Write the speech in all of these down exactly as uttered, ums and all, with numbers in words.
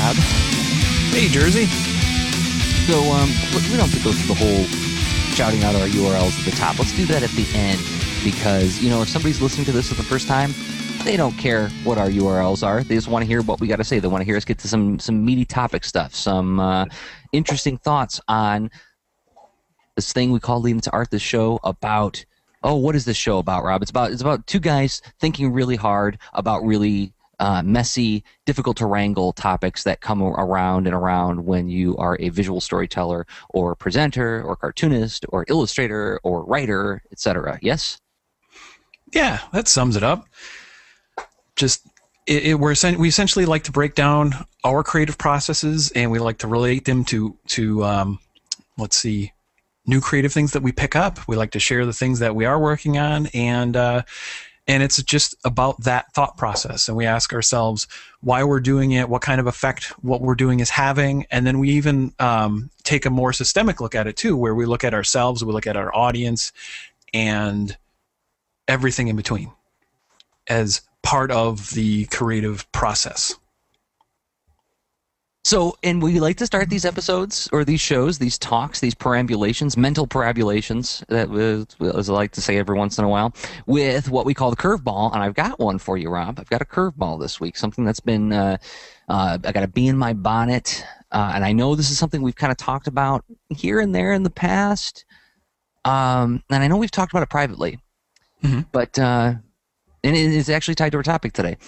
Rob. Hey, Jersey. So um, we don't have to go through the whole shouting out our U R Ls at the top. Let's do that at the end because, you know, if somebody's listening to this for the first time, they don't care what our U R Ls are. They just want to hear what we got to say. They want to hear us get to some some meaty topic stuff, some uh, interesting thoughts on this thing we call Leading to Art, this show about, oh, what is this show about, Rob? It's about it's about two guys thinking really hard about really uh, messy, difficult to wrangle topics that come around and around when you are a visual storyteller or presenter or cartoonist or illustrator or writer, et cetera. Yes? Yeah, that sums it up. Just it, it, we're we essentially like to break down our creative processes, and we like to relate them to to um, let's see, new creative things that we pick up. We like to share the things that we are working on, and uh, and it's just about that thought process. And we ask ourselves why we're doing it, what kind of effect what we're doing is having, and then we even um, take a more systemic look at it too, where we look at ourselves, we look at our audience, and everything in between as part of the creative process. So, and we like to start these episodes or these shows, these talks, these perambulations, mental perambulations, that was, as I like to say every once in a while, with what we call the curveball. And I've got one for you, Rob. I've got a curveball this week, something that's been, uh, uh, I got a bee in my bonnet. Uh, and I know this is something we've kind of talked about here and there in the past. Um, and I know we've talked about it privately, mm-hmm. but, uh, and it is actually tied to our topic today.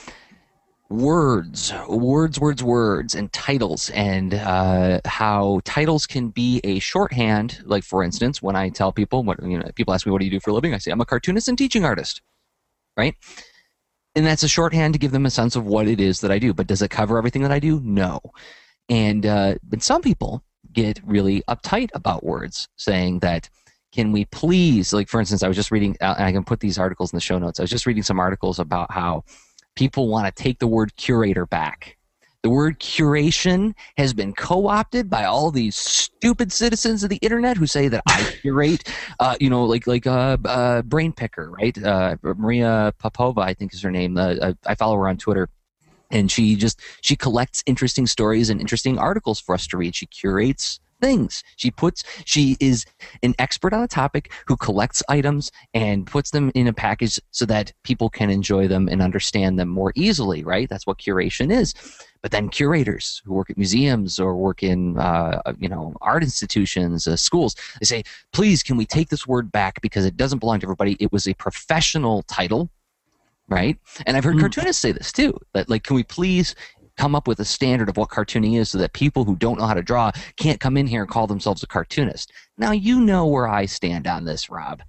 Words, words, words, words, and titles, and uh, how titles can be a shorthand. Like, for instance, when I tell people, what you know, people ask me, "What do you do for a living?" I say, "I'm a cartoonist and teaching artist," right? And that's a shorthand to give them a sense of what it is that I do. But does it cover everything that I do? No. And uh, but some people get really uptight about words, saying that, can we please, like, for instance, I was just reading, and I can put these articles in the show notes. I was just reading some articles about how people want to take the word curator back. The word curation has been co-opted by all these stupid citizens of the internet who say that I curate, uh, you know, like like uh, uh, Brain Picker, right? Uh, Maria Popova, I think is her name. Uh, I follow her on Twitter. And she just, she collects interesting stories and interesting articles for us to read. She curates things. She puts, she is an expert on a topic who collects items and puts them in a package so that people can enjoy them and understand them more easily, right? That's what curation is. But then curators who work at museums or work in, uh, you know, art institutions, uh, schools, they say, please, can we take this word back because it doesn't belong to everybody. It was a professional title, right? And I've heard mm. cartoonists say this too, that, like, can we please come up with a standard of what cartooning is so that people who don't know how to draw can't come in here and call themselves a cartoonist. Now, you know where I stand on this, Rob.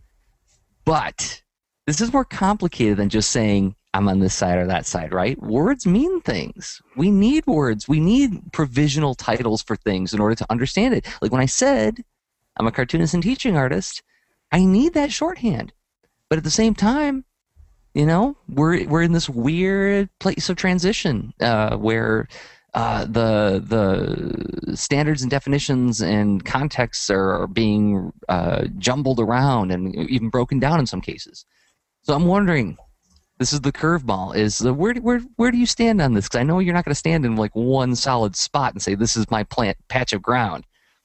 But this is more complicated than just saying I'm on this side or that side, right? Words mean things. We need words. We need provisional titles for things in order to understand it. Like when I said I'm a cartoonist and teaching artist, I need that shorthand. But at the same time, you know, we're we're in this weird place of transition uh, where uh, the the standards and definitions and contexts are, are being uh, jumbled around and even broken down in some cases. So I'm wondering, this is the curveball: is the, where where where do you stand on this? Because I know you're not going to stand in like one solid spot and say this is my plant patch of ground.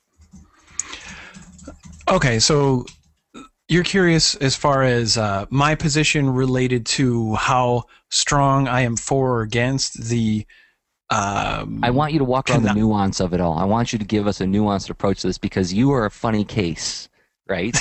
Okay, so you're curious as far as uh, my position related to how strong I am for or against the... Um, I want you to walk around the nuance of it all. I want you to give us a nuanced approach to this because you are a funny case, right?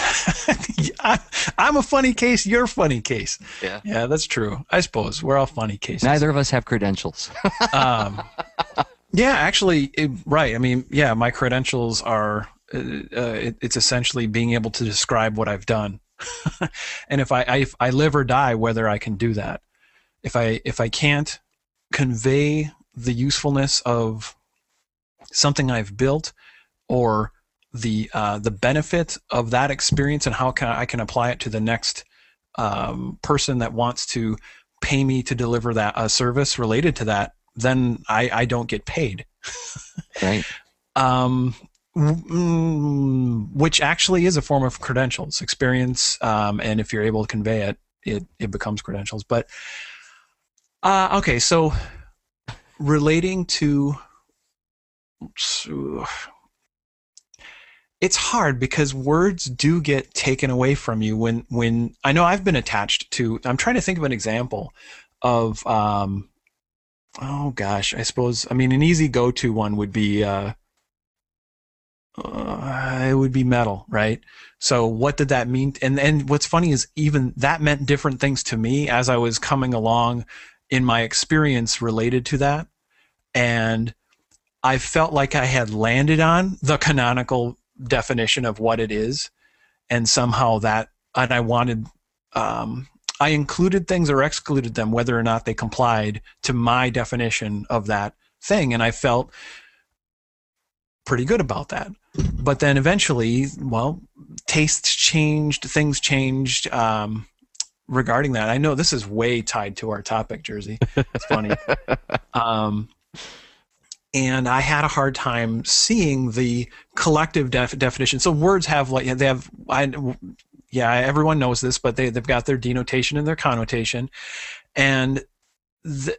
I'm a funny case, you're a funny case. Yeah. Yeah, that's true. I suppose. We're all funny cases. Neither of us have credentials. um, yeah, actually, it, right. I mean, yeah, my credentials are... Uh, it, it's essentially being able to describe what I've done, and if I, I if I live or die, whether I can do that. If I if I can't convey the usefulness of something I've built, or the uh, the benefit of that experience, and how can I, I can apply it to the next um, person that wants to pay me to deliver that a service related to that, then I, I don't get paid. Right. Um. Which actually is a form of credentials, experience, um, and if you're able to convey it, it, it becomes credentials. But uh, okay, so relating to it's hard because words do get taken away from you when when I know I've been attached to. I'm trying to think of an example of um oh gosh, I suppose I mean an easy go-to one would be uh, uh it would be metal, right? So what did that mean? And and what's funny is even that meant different things to me as I was coming along in my experience related to that. And I felt like I had landed on the canonical definition of what it is, and somehow that, and I wanted, um, I included things or excluded them, whether or not they complied to my definition of that thing, and I felt pretty good about that. But then eventually, well, tastes changed, things changed um, regarding that. I know this is way tied to our topic, Jersey. It's funny. um, And I had a hard time seeing the collective def- definition. So words have like they have, I, yeah, everyone knows this, but they they've got their denotation and their connotation, and the,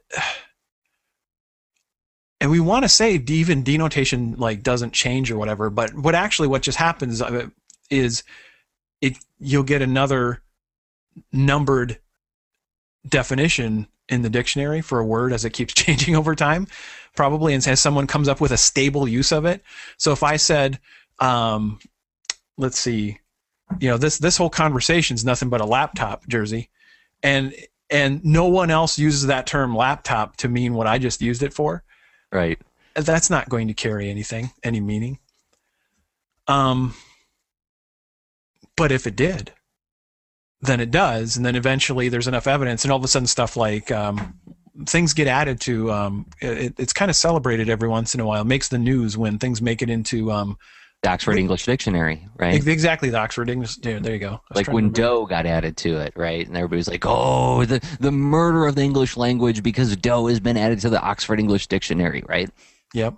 and we want to say even denotation like doesn't change or whatever, but what actually what just happens is it you'll get another numbered definition in the dictionary for a word as it keeps changing over time, probably, and as someone comes up with a stable use of it. So if I said, um, let's see, you know, this this whole conversation is nothing but a laptop, Jersey, and and no one else uses that term laptop to mean what I just used it for, right? That's not going to carry anything, any meaning. Um, but if it did, then it does, and then eventually there's enough evidence, and all of a sudden stuff like um, things get added to. Um, it, it's kind of celebrated every once in a while. It makes the news when things make it into um, the Oxford English Dictionary, right? Exactly, the Oxford English. There, there you go. Like when Doe got added to it, right? And everybody's like, "Oh, the the murder of the English language because Doe has been added to the Oxford English Dictionary," right? Yep.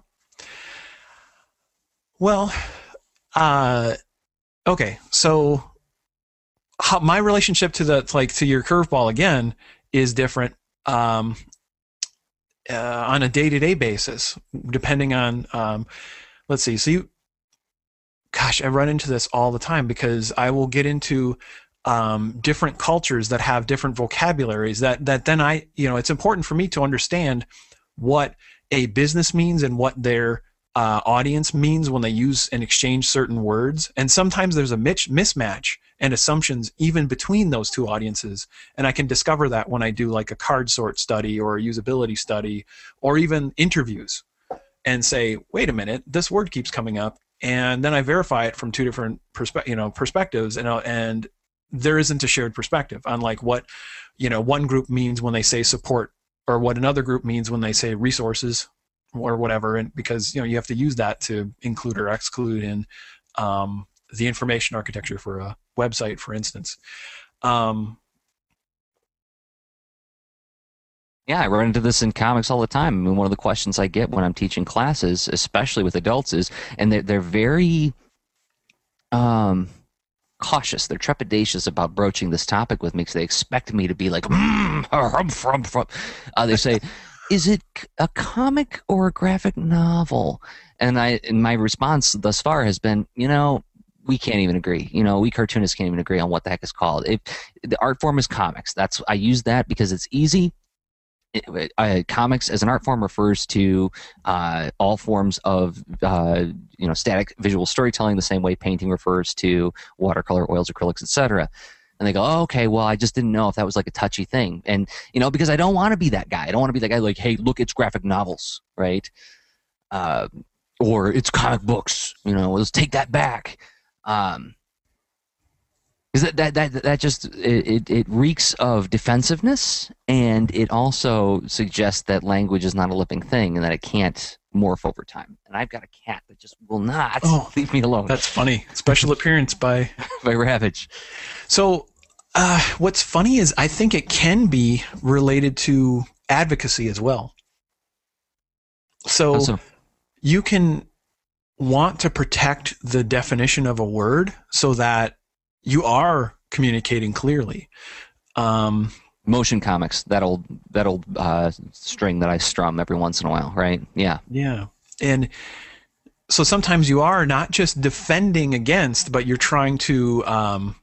Well, uh, okay, so. How, my relationship to the like to your curveball again is different um, uh, on a day-to-day basis, depending on um, let's see. So you, gosh, I run into this all the time because I will get into um, different cultures that have different vocabularies. That that then I you know it's important for me to understand what a business means and what their uh, audience means when they use and exchange certain words. And sometimes there's a mitch- mismatch and assumptions even between those two audiences. And I can discover that when I do like a card sort study or a usability study or even interviews and say, wait a minute, this word keeps coming up. And then I verify it from two different perspe- you know, perspectives, and, and there isn't a shared perspective on like what, you know, one group means when they say support or what another group means when they say resources or whatever. And because, you know, you have to use that to include or exclude in um, the information architecture for a website, for instance. Um, yeah, I run into this in comics all the time. I mean, one of the questions I get when I'm teaching classes, especially with adults, is, and they're, they're very um, cautious. They're trepidatious about broaching this topic with me because they expect me to be like, mm, hum, hum, hum. Uh, they say, is it a comic or a graphic novel? And I, and my response thus far has been, you know, we can't even agree. You know, we cartoonists can't even agree on what the heck it's called. If the art form is comics, that's I use that because it's easy. It, uh, comics as an art form refers to uh, all forms of uh, you know static visual storytelling, the same way painting refers to watercolor, oils, acrylics, et cetera. And they go, oh, okay, well, I just didn't know if that was like a touchy thing. And, you know, because I don't want to be that guy. I don't want to be that guy like, hey, look, it's graphic novels, right? Uh, or it's comic books, you know, let's take that back. Um, because that, that, that, that just, it, it reeks of defensiveness, and it also suggests that language is not a living thing and that it can't morph over time. And I've got a cat that just will not oh, leave me alone. That's funny. Special appearance by... by Ravage. So... Uh, what's funny is I think it can be related to advocacy as well. So, also, you can want to protect the definition of a word so that you are communicating clearly. Um, motion comics, that old that old uh, string that I strum every once in a while, right? Yeah. Yeah. And so sometimes you are not just defending against, but you're trying to um,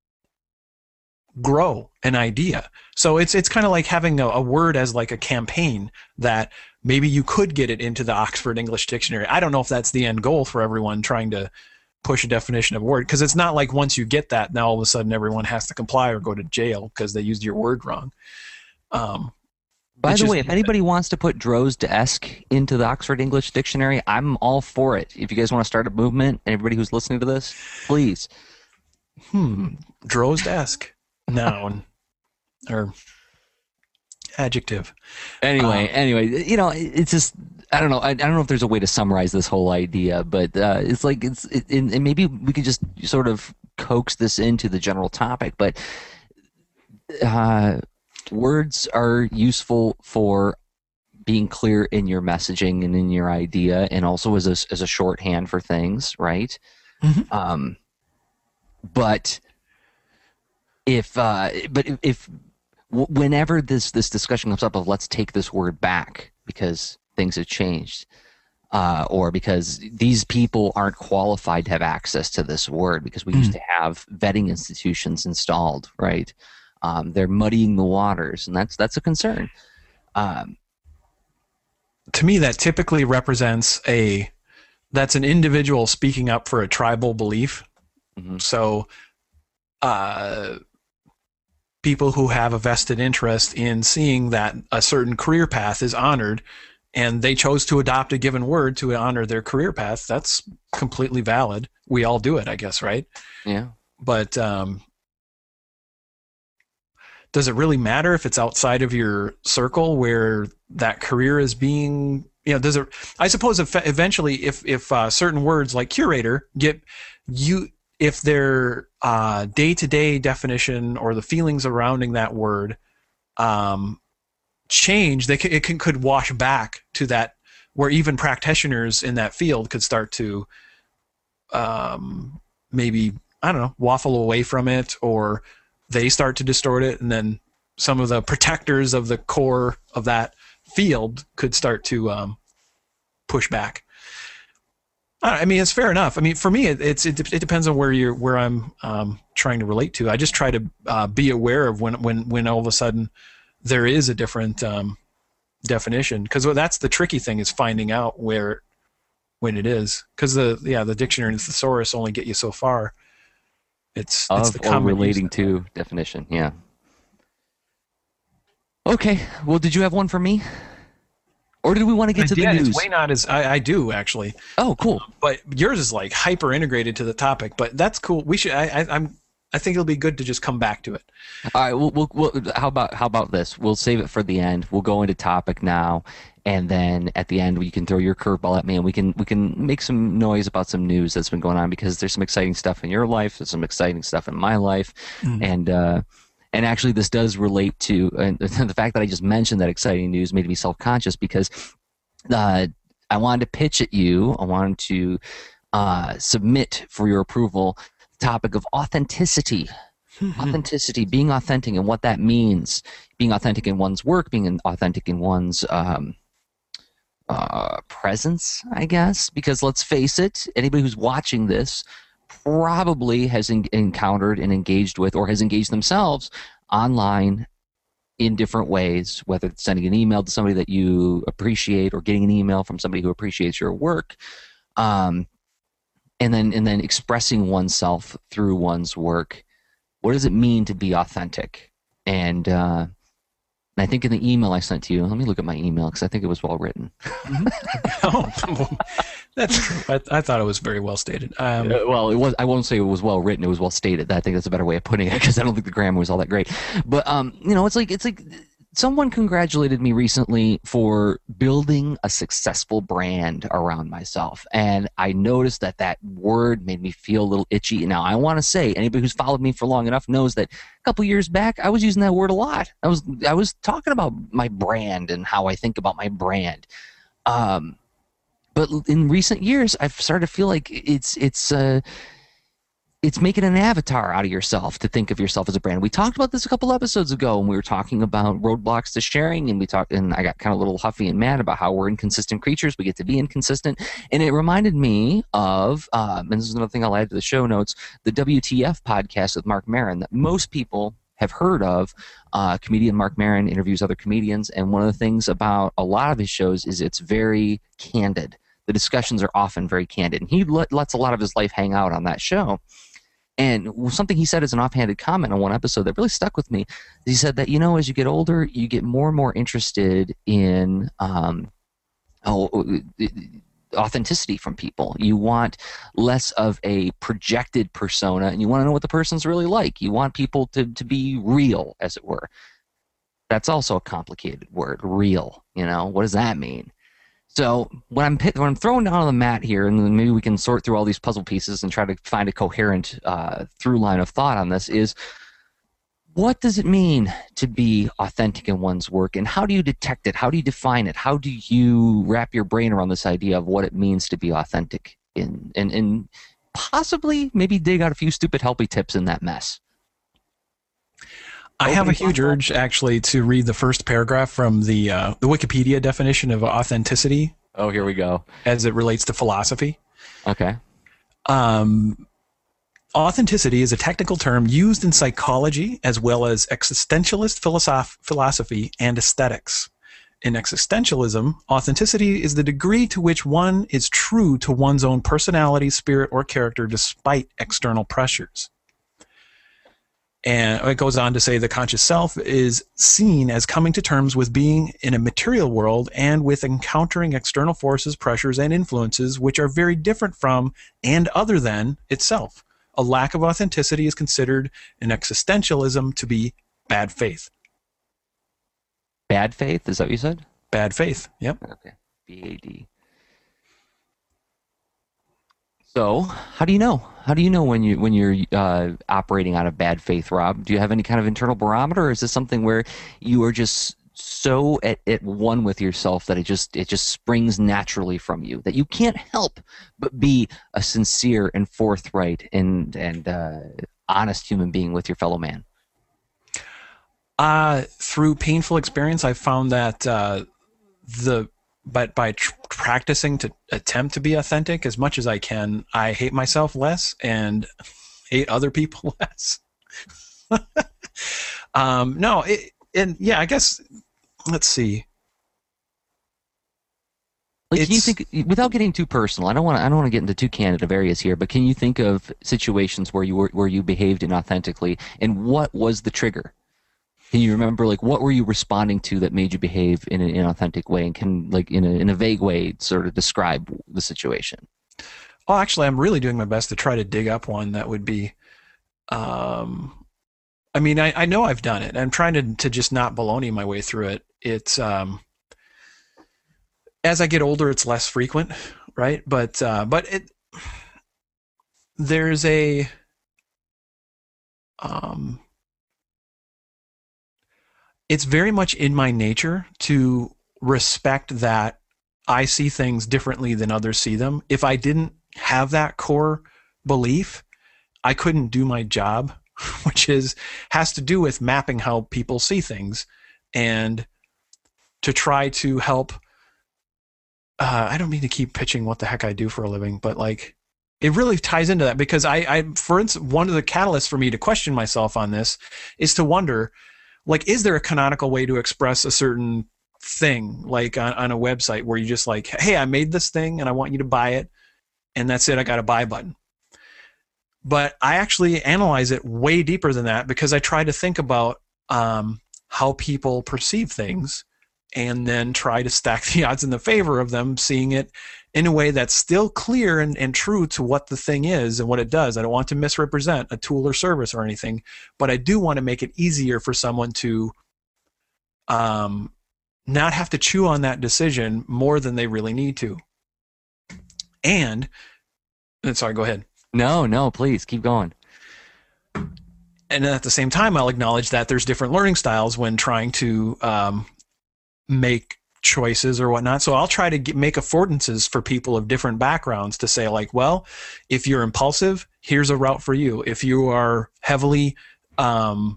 grow an idea. So it's it's kind of like having a, a word as like a campaign that maybe you could get it into the Oxford English Dictionary. I don't know if that's the end goal for everyone trying to push a definition of a word, because it's not like once you get that, now all of a sudden everyone has to comply or go to jail because they used your word wrong. Um, By the just, way, if anybody wants to put Drozd-esque into the Oxford English Dictionary, I'm all for it. If you guys want to start a movement, anybody who's listening to this, please. Hmm, Drozd-esque, noun, or adjective. Anyway, Um, anyway, you know, it's just, I don't know. I, I don't know if there's a way to summarize this whole idea, but uh, it's like, it's, it, and maybe we could just sort of coax this into the general topic, but uh, words are useful for being clear in your messaging and in your idea, and also as a, as a shorthand for things, right? Mm-hmm. Um, but if, uh, but if, if whenever this, this discussion comes up of let's take this word back because things have changed, uh, or because these people aren't qualified to have access to this word because we mm. used to have vetting institutions installed, right? Um, they're muddying the waters, and that's that's a concern. Um, to me, that typically represents a that's an individual speaking up for a tribal belief. Mm-hmm. So, uh, people who have a vested interest in seeing that a certain career path is honored, and they chose to adopt a given word to honor their career path, that's completely valid. We all do it, I guess, right? Yeah. But um, does it really matter if it's outside of your circle where that career is being, you know, does it, I suppose if eventually if, if uh, certain words like curator get you, if their uh, day-to-day definition or the feelings surrounding that word um, change, they can, it can, could wash back to that where even practitioners in that field could start to um, maybe, I don't know, waffle away from it, or they start to distort it, and then some of the protectors of the core of that field could start to um, push back. I mean, it's fair enough. I mean, for me, it, it's it, it depends on where you're where I'm um, trying to relate to. I just try to uh, be aware of when when when all of a sudden there is a different um, definition, because that's the tricky thing, is finding out where when it is, because the yeah the dictionary and the thesaurus only get you so far. It's of it's the or relating to definition. Yeah. Okay. Well, did you have one for me? Or did we want to get I to did. the news? It's way not as I, I do actually. Oh, cool. But yours is like hyper integrated to the topic. But that's cool. We should. I, I, I'm. I think it'll be good to just come back to it. All right. We'll, we'll, we'll, how about how about this? We'll save it for the end. We'll go into topic now, and then at the end you can throw your curveball at me, and we can we can make some noise about some news that's been going on, because there's some exciting stuff in your life. There's some exciting stuff in my life, mm-hmm. and. uh And actually, this does relate to uh, the fact that I just mentioned that exciting news made me self-conscious, because uh, I wanted to pitch at you. I wanted to uh, submit for your approval the topic of authenticity. Mm-hmm. Authenticity, being authentic, and what that means. Being authentic in one's work, being authentic in one's um, uh, presence, I guess. Because let's face it, anybody who's watching this probably has en- encountered and engaged with, or has engaged themselves online in different ways, whether it's sending an email to somebody that you appreciate, or getting an email from somebody who appreciates your work, um, and then and then expressing oneself through one's work. What does it mean to be authentic? And uh, I think in the email I sent to you, let me look at my email, because I think it was well written. Oh, that's true. I, I thought it was very well stated. Um, uh, well, it was. I won't say it was well written. It was well stated. I think that's a better way of putting it, because I don't think the grammar was all that great. But um, you know, it's like it's like someone congratulated me recently for building a successful brand around myself, and I noticed that that word made me feel a little itchy. Now, I want to say, anybody who's followed me for long enough knows that a couple years back I was using that word a lot. I was I was talking about my brand and how I think about my brand. Um, But in recent years, I've started to feel like it's it's uh, it's making an avatar out of yourself to think of yourself as a brand. We talked about this a couple episodes ago when we were talking about roadblocks to sharing, and we talked, and I got kind of a little huffy and mad about how we're inconsistent creatures. We get to be inconsistent, and it reminded me of, um, and this is another thing I'll add to the show notes, the W T F podcast with Mark Maron that most people have heard of. Uh, comedian Mark Maron interviews other comedians, and one of the things about a lot of his shows is it's very candid. The discussions are often very candid, and he let, lets a lot of his life hang out on that show. And something he said as an offhanded comment on one episode that really stuck with me, he said that, you know, as you get older, you get more and more interested in um, oh, authenticity from people. You want less of a projected persona, and you want to know what the person's really like. You want people to, to be real, as it were. That's also a complicated word, real. You know, what does that mean? So when I'm when I'm throwing down on the mat here, and then maybe we can sort through all these puzzle pieces and try to find a coherent uh, through line of thought on this, is what does it mean to be authentic in one's work, and how do you detect it? How do you define it? How do you wrap your brain around this idea of what it means to be authentic, in, and, and possibly maybe dig out a few stupid helpy tips in that mess? I have a huge urge, actually, to read the first paragraph from the uh, the Wikipedia definition of authenticity. Oh, here we go. As it relates to philosophy. Okay. Um, authenticity is a technical term used in psychology as well as existentialist philosoph- philosophy and aesthetics. In existentialism, authenticity is the degree to which one is true to one's own personality, spirit, or character despite external pressures. And it goes on to say the conscious self is seen as coming to terms with being in a material world and with encountering external forces, pressures, and influences which are very different from and other than itself. A lack of authenticity is considered in existentialism to be bad faith. Bad faith? Is that what you said? Bad faith, yep. Okay. B A D. So, how do you know? How do you know when you when you're uh, operating out of bad faith, Rob? Do you have any kind of internal barometer, or is this something where you are just so at, at one with yourself that it just it just springs naturally from you, that you can't help but be a sincere and forthright and and uh, honest human being with your fellow man? Uh, through painful experience, I've found that uh, the but by tr- practicing to attempt to be authentic as much as I can, I hate myself less and hate other people less. um, no, it, and yeah, I guess, let's see. Like, can you think, without getting too personal, I don't want to I don't want to get into too candid of areas here, but can you think of situations where you were where you behaved inauthentically, and what was the trigger? Can you remember, like, what were you responding to that made you behave in an inauthentic way, and can, like, in a in a vague way, sort of describe the situation? Oh, actually, I'm really doing my best to try to dig up one that would be. Um, I mean, I, I know I've done it. I'm trying to to just not baloney my way through it. It's um, as I get older, it's less frequent, right? But uh, but it there's a um. It's very much in my nature to respect that I see things differently than others see them. If I didn't have that core belief, I couldn't do my job, which is has to do with mapping how people see things, and to try to help. Uh, I don't mean to keep pitching what the heck I do for a living, but like it really ties into that, because I, I, for instance, one of the catalysts for me to question myself on this is to wonder, like, is there a canonical way to express a certain thing, like on, on a website where you just like, hey, I made this thing and I want you to buy it, and that's it, I got a buy button. But I actually analyze it way deeper than that, because I try to think about um, how people perceive things, and then try to stack the odds in the favor of them seeing it in a way that's still clear and, and true to what the thing is and what it does. I don't want to misrepresent a tool or service or anything, but I do want to make it easier for someone to um, not have to chew on that decision more than they really need to. And, and sorry, go ahead. No, no, please keep going. And at the same time, I'll acknowledge that there's different learning styles when trying to um, make choices or whatnot. So I'll try to get, make affordances for people of different backgrounds to say like, well, if you're impulsive, here's a route for you. If you are heavily, um,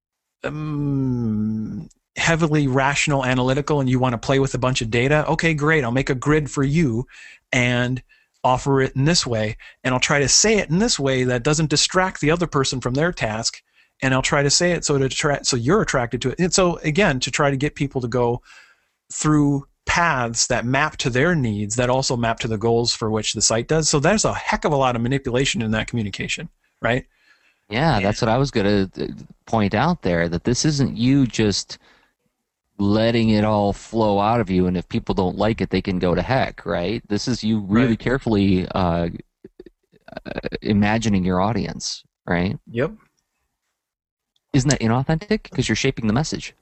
um, heavily rational, analytical, and you want to play with a bunch of data, okay, great. I'll make a grid for you and offer it in this way. And I'll try to say it in this way that doesn't distract the other person from their task. And I'll try to say it so to attract, so you're attracted to it. And so again, to try to get people to go through paths that map to their needs that also map to the goals for which the site does. So there's a heck of a lot of manipulation in that communication, right? Yeah, that's what I was going to point out there, that this isn't you just letting it all flow out of you, and if people don't like it, they can go to heck, right? This is you really Right. carefully uh, uh, imagining your audience, right? Yep. Isn't that inauthentic? Because you're shaping the message.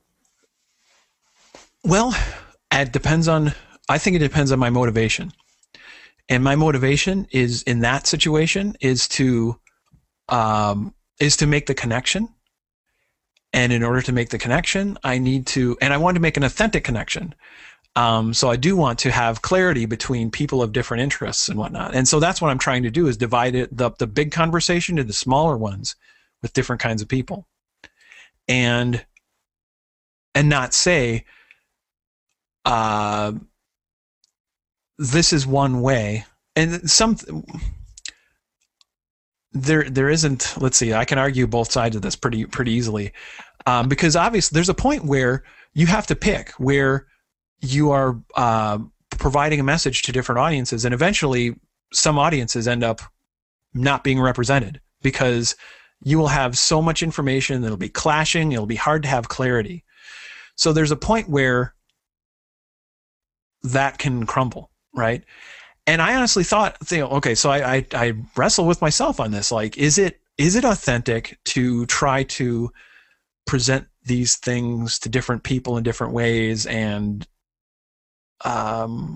Well, it depends on, I think it depends on my motivation. And my motivation is in that situation is to, um, is to make the connection. And in order to make the connection, I need to, and I want to make an authentic connection. Um, so I do want to have clarity between people of different interests and whatnot. And so that's what I'm trying to do, is divide it, the, the big conversation into smaller ones with different kinds of people. And, and not say, uh, this is one way. And some, there, there isn't, let's see, I can argue both sides of this pretty, pretty easily. Um, because obviously there's a point where you have to pick, where you are, uh, providing a message to different audiences, and eventually some audiences end up not being represented because you will have so much information that'll be clashing. It'll be hard to have clarity. So there's a point where that can crumble, right? And I honestly thought, you know, okay, so I, I, I wrestle with myself on this. Like, is it, is it authentic to try to present these things to different people in different ways? And, um,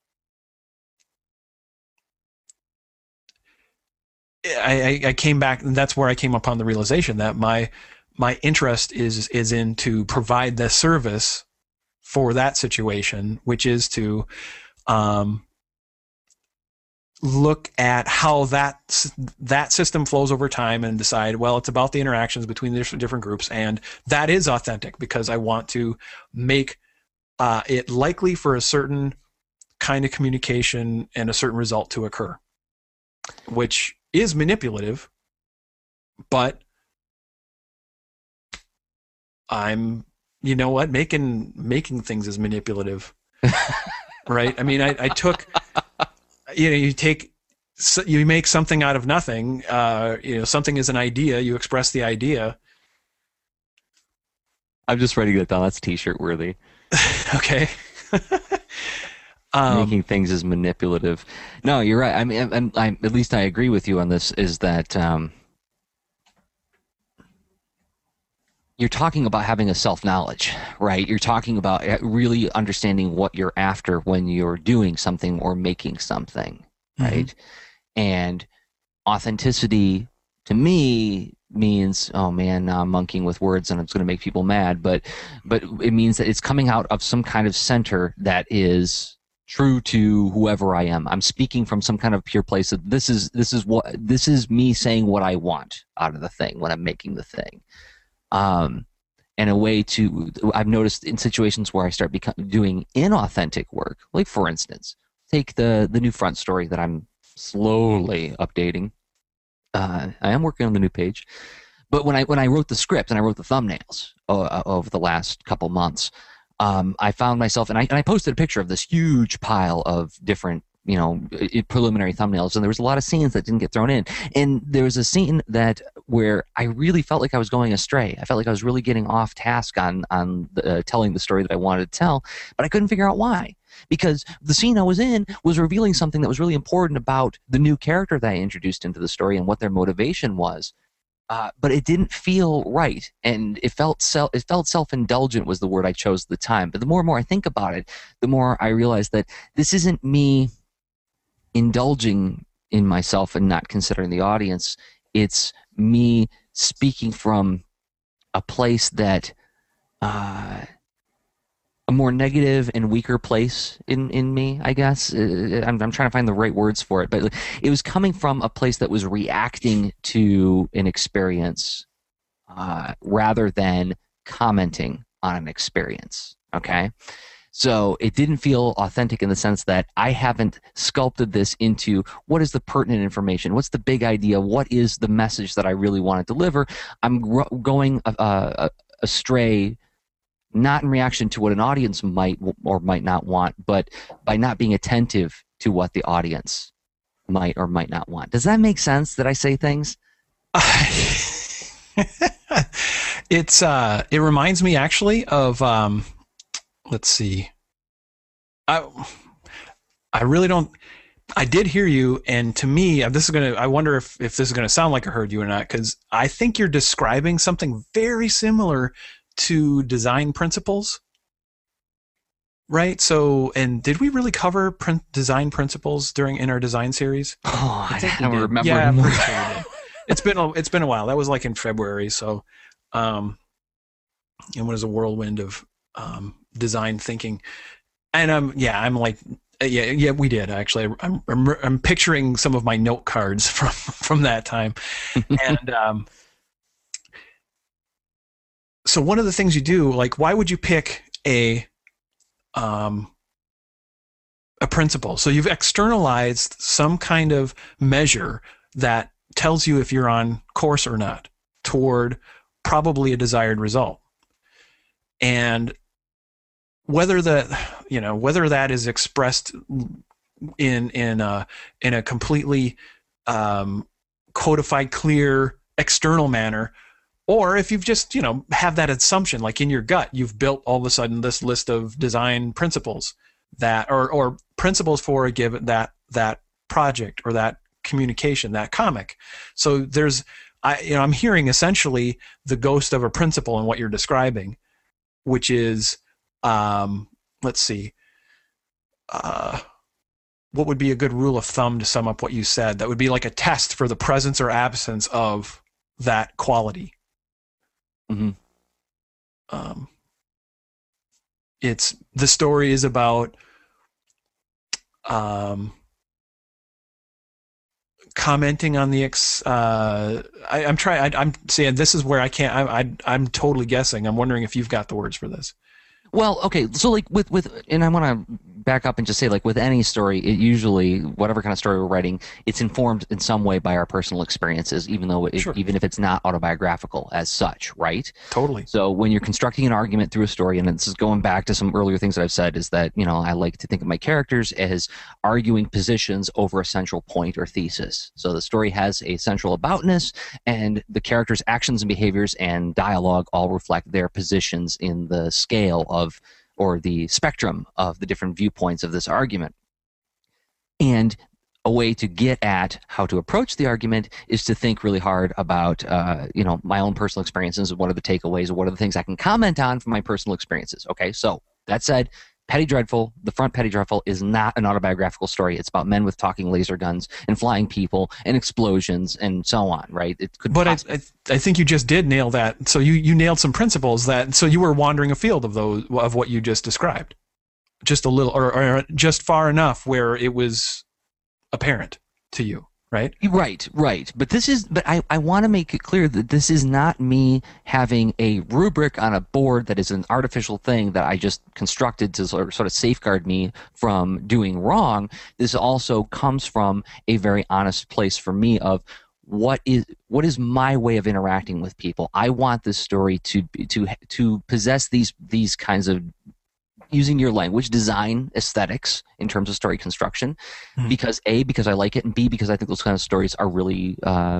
I, I came back, and that's where I came upon the realization that my, my interest is, is in to provide the service for that situation, which is to, um, look at how that that system flows over time and decide, well, it's about the interactions between the different, different groups, and that is authentic because I want to make uh, it likely for a certain kind of communication and a certain result to occur, which is manipulative, but I'm, you know what, making making things is manipulative, right? I mean, I, I took, you know, you take, you make something out of nothing. Uh, you know, something is an idea. You express the idea. I'm just writing that down. That's T-shirt worthy. Okay. um, Making things is manipulative. No, you're right. I mean, I'm, I'm, at least I agree with you on this. Is that um, you're talking about having a self-knowledge, right? You're talking about really understanding what you're after when you're doing something or making something, right? Mm-hmm. And authenticity, to me, means, oh man, now I'm monkeying with words and it's going to make people mad, but but it means that it's coming out of some kind of center that is true to whoever I am. I'm speaking from some kind of pure place of this is this is what this is me saying what I want out of the thing when I'm making the thing. Um, and a way to, I've noticed in situations where I start become, doing inauthentic work, like for instance, take the the new front story that I'm slowly updating. Uh, I am working on the new page, but when I when I wrote the script and I wrote the thumbnails uh, over the last couple months, um, I found myself, and I and I posted a picture of this huge pile of different, you know, preliminary thumbnails, and there was a lot of scenes that didn't get thrown in. And there was a scene that where I really felt like I was going astray. I felt like I was really getting off task on on the, uh, telling the story that I wanted to tell, but I couldn't figure out why. Because the scene I was in was revealing something that was really important about the new character that I introduced into the story and what their motivation was. Uh, but it didn't feel right, and it felt self it felt self-indulgent was the word I chose at the time. But the more and more I think about it, the more I realize that this isn't me indulging in myself and not considering the audience. It's me speaking from a place that uh, a more negative and weaker place in, in me, I guess. Uh, I'm, I'm trying to find the right words for it, but it was coming from a place that was reacting to an experience uh, rather than commenting on an experience. Okay. So it didn't feel authentic in the sense that I haven't sculpted this into what is the pertinent information, what's the big idea, what is the message that I really want to deliver. I'm gro- going uh, uh, astray, not in reaction to what an audience might or might not want, but by not being attentive to what the audience might or might not want. Does that make sense that I say things? it's uh, it reminds me actually of. Um Let's see. I I really don't. I did hear you, and to me, this is gonna. I wonder if if this is gonna sound like I heard you or not, because I think you're describing something very similar to design principles, right? So, and did we really cover print design principles during in our design series? Oh, I, I think don't we did. remember. Yeah, I'm pretty sure we did. It's been a, it's been a while. That was like in February, so um, it was a whirlwind of. Um, design thinking, and I'm yeah I'm like yeah yeah we did actually. I'm I'm, I'm picturing some of my note cards from from that time, and um, so one of the things you do, like, why would you pick a um a principle? So you've externalized some kind of measure that tells you if you're on course or not toward probably a desired result, and whether that, you know, whether that is expressed in in a in a completely um, codified, clear external manner, or if you've just, you know, have that assumption, like in your gut, you've built all of a sudden this list of design principles that, or or principles for a given that that project or that communication, that comic. So there's, I you know, I'm hearing essentially the ghost of a principle in what you're describing, which is. Um, let's see. Uh, what would be a good rule of thumb to sum up what you said? That would be like a test for the presence or absence of that quality. Mm-hmm. Um, it's the story is about um, commenting on the ex. Uh, I, I'm trying. I'm saying this is where I can't. I, I I'm totally guessing. I'm wondering if you've got the words for this. Well, okay, so like with, with and I want to back up and just say, like, with any story, it usually, whatever kind of story we're writing, it's informed in some way by our personal experiences, even though it, Sure. even if it's not autobiographical as such, right? Totally. So when you're constructing an argument through a story, and this is going back to some earlier things that I've said, is that, you know, I like to think of my characters as arguing positions over a central point or thesis. So the story has a central aboutness, and the characters' actions and behaviors and dialogue all reflect their positions in the scale of, or the spectrum of the different viewpoints of this argument. And a way to get at how to approach the argument is to think really hard about, uh, you know, my own personal experiences, what are the takeaways, or what are the things I can comment on from my personal experiences. Okay, so that said, Petty Dreadful, the front Petty Dreadful, is not an autobiographical story. It's about men with talking laser guns and flying people and explosions and so on, right? It could. But I, I, I think you just did nail that. So you, you nailed some principles that. So you were wandering afield of those of what you just described, just a little, or, or just far enough where it was apparent to you. Right? Right, right. But this is, but I, I want to make it clear that this is not me having a rubric on a board that is an artificial thing that I just constructed to sort of, sort of safeguard me from doing wrong. This also comes from a very honest place for me of what is what is my way of interacting with people. I want this story to to to possess these these kinds of, using your language, design aesthetics in terms of story construction, mm-hmm. because A, because I like it, and B, because I think those kind of stories are really uh,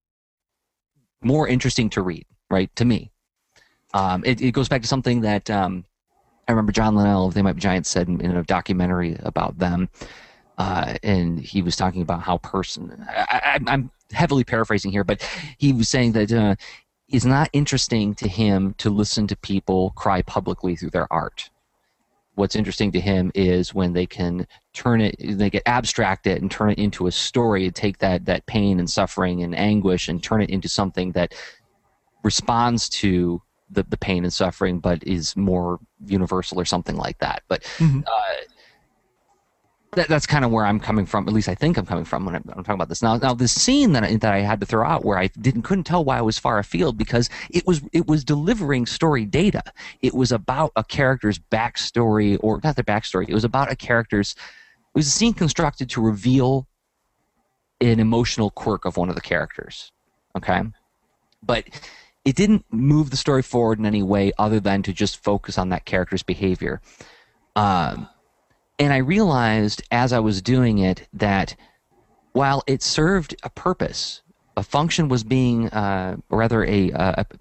more interesting to read, right, to me. Um, it, it goes back to something that um, I remember John Linnell of They Might Be Giants said in, in a documentary about them, uh, and he was talking about how person, I, I, I'm heavily paraphrasing here, but he was saying that uh, it's not interesting to him to listen to people cry publicly through their art. What's interesting to him is when they can turn it, they get abstract it and turn it into a story, and take that that pain and suffering and anguish and turn it into something that responds to the, the pain and suffering, but is more universal or something like that. But Mm-hmm. uh, that, that's kind of where I'm coming from. At least I think I'm coming from when I'm, I'm talking about this. Now, now this scene that I, that I had to throw out, where I didn't couldn't tell why I was far afield, because it was it was delivering story data. It was about a character's backstory, or not their backstory. It was about a character's. It was a scene constructed to reveal an emotional quirk of one of the characters. Okay, but it didn't move the story forward in any way other than to just focus on that character's behavior. Um. And I realized as I was doing it that while it served a purpose, a function was being, uh, or rather a, uh, a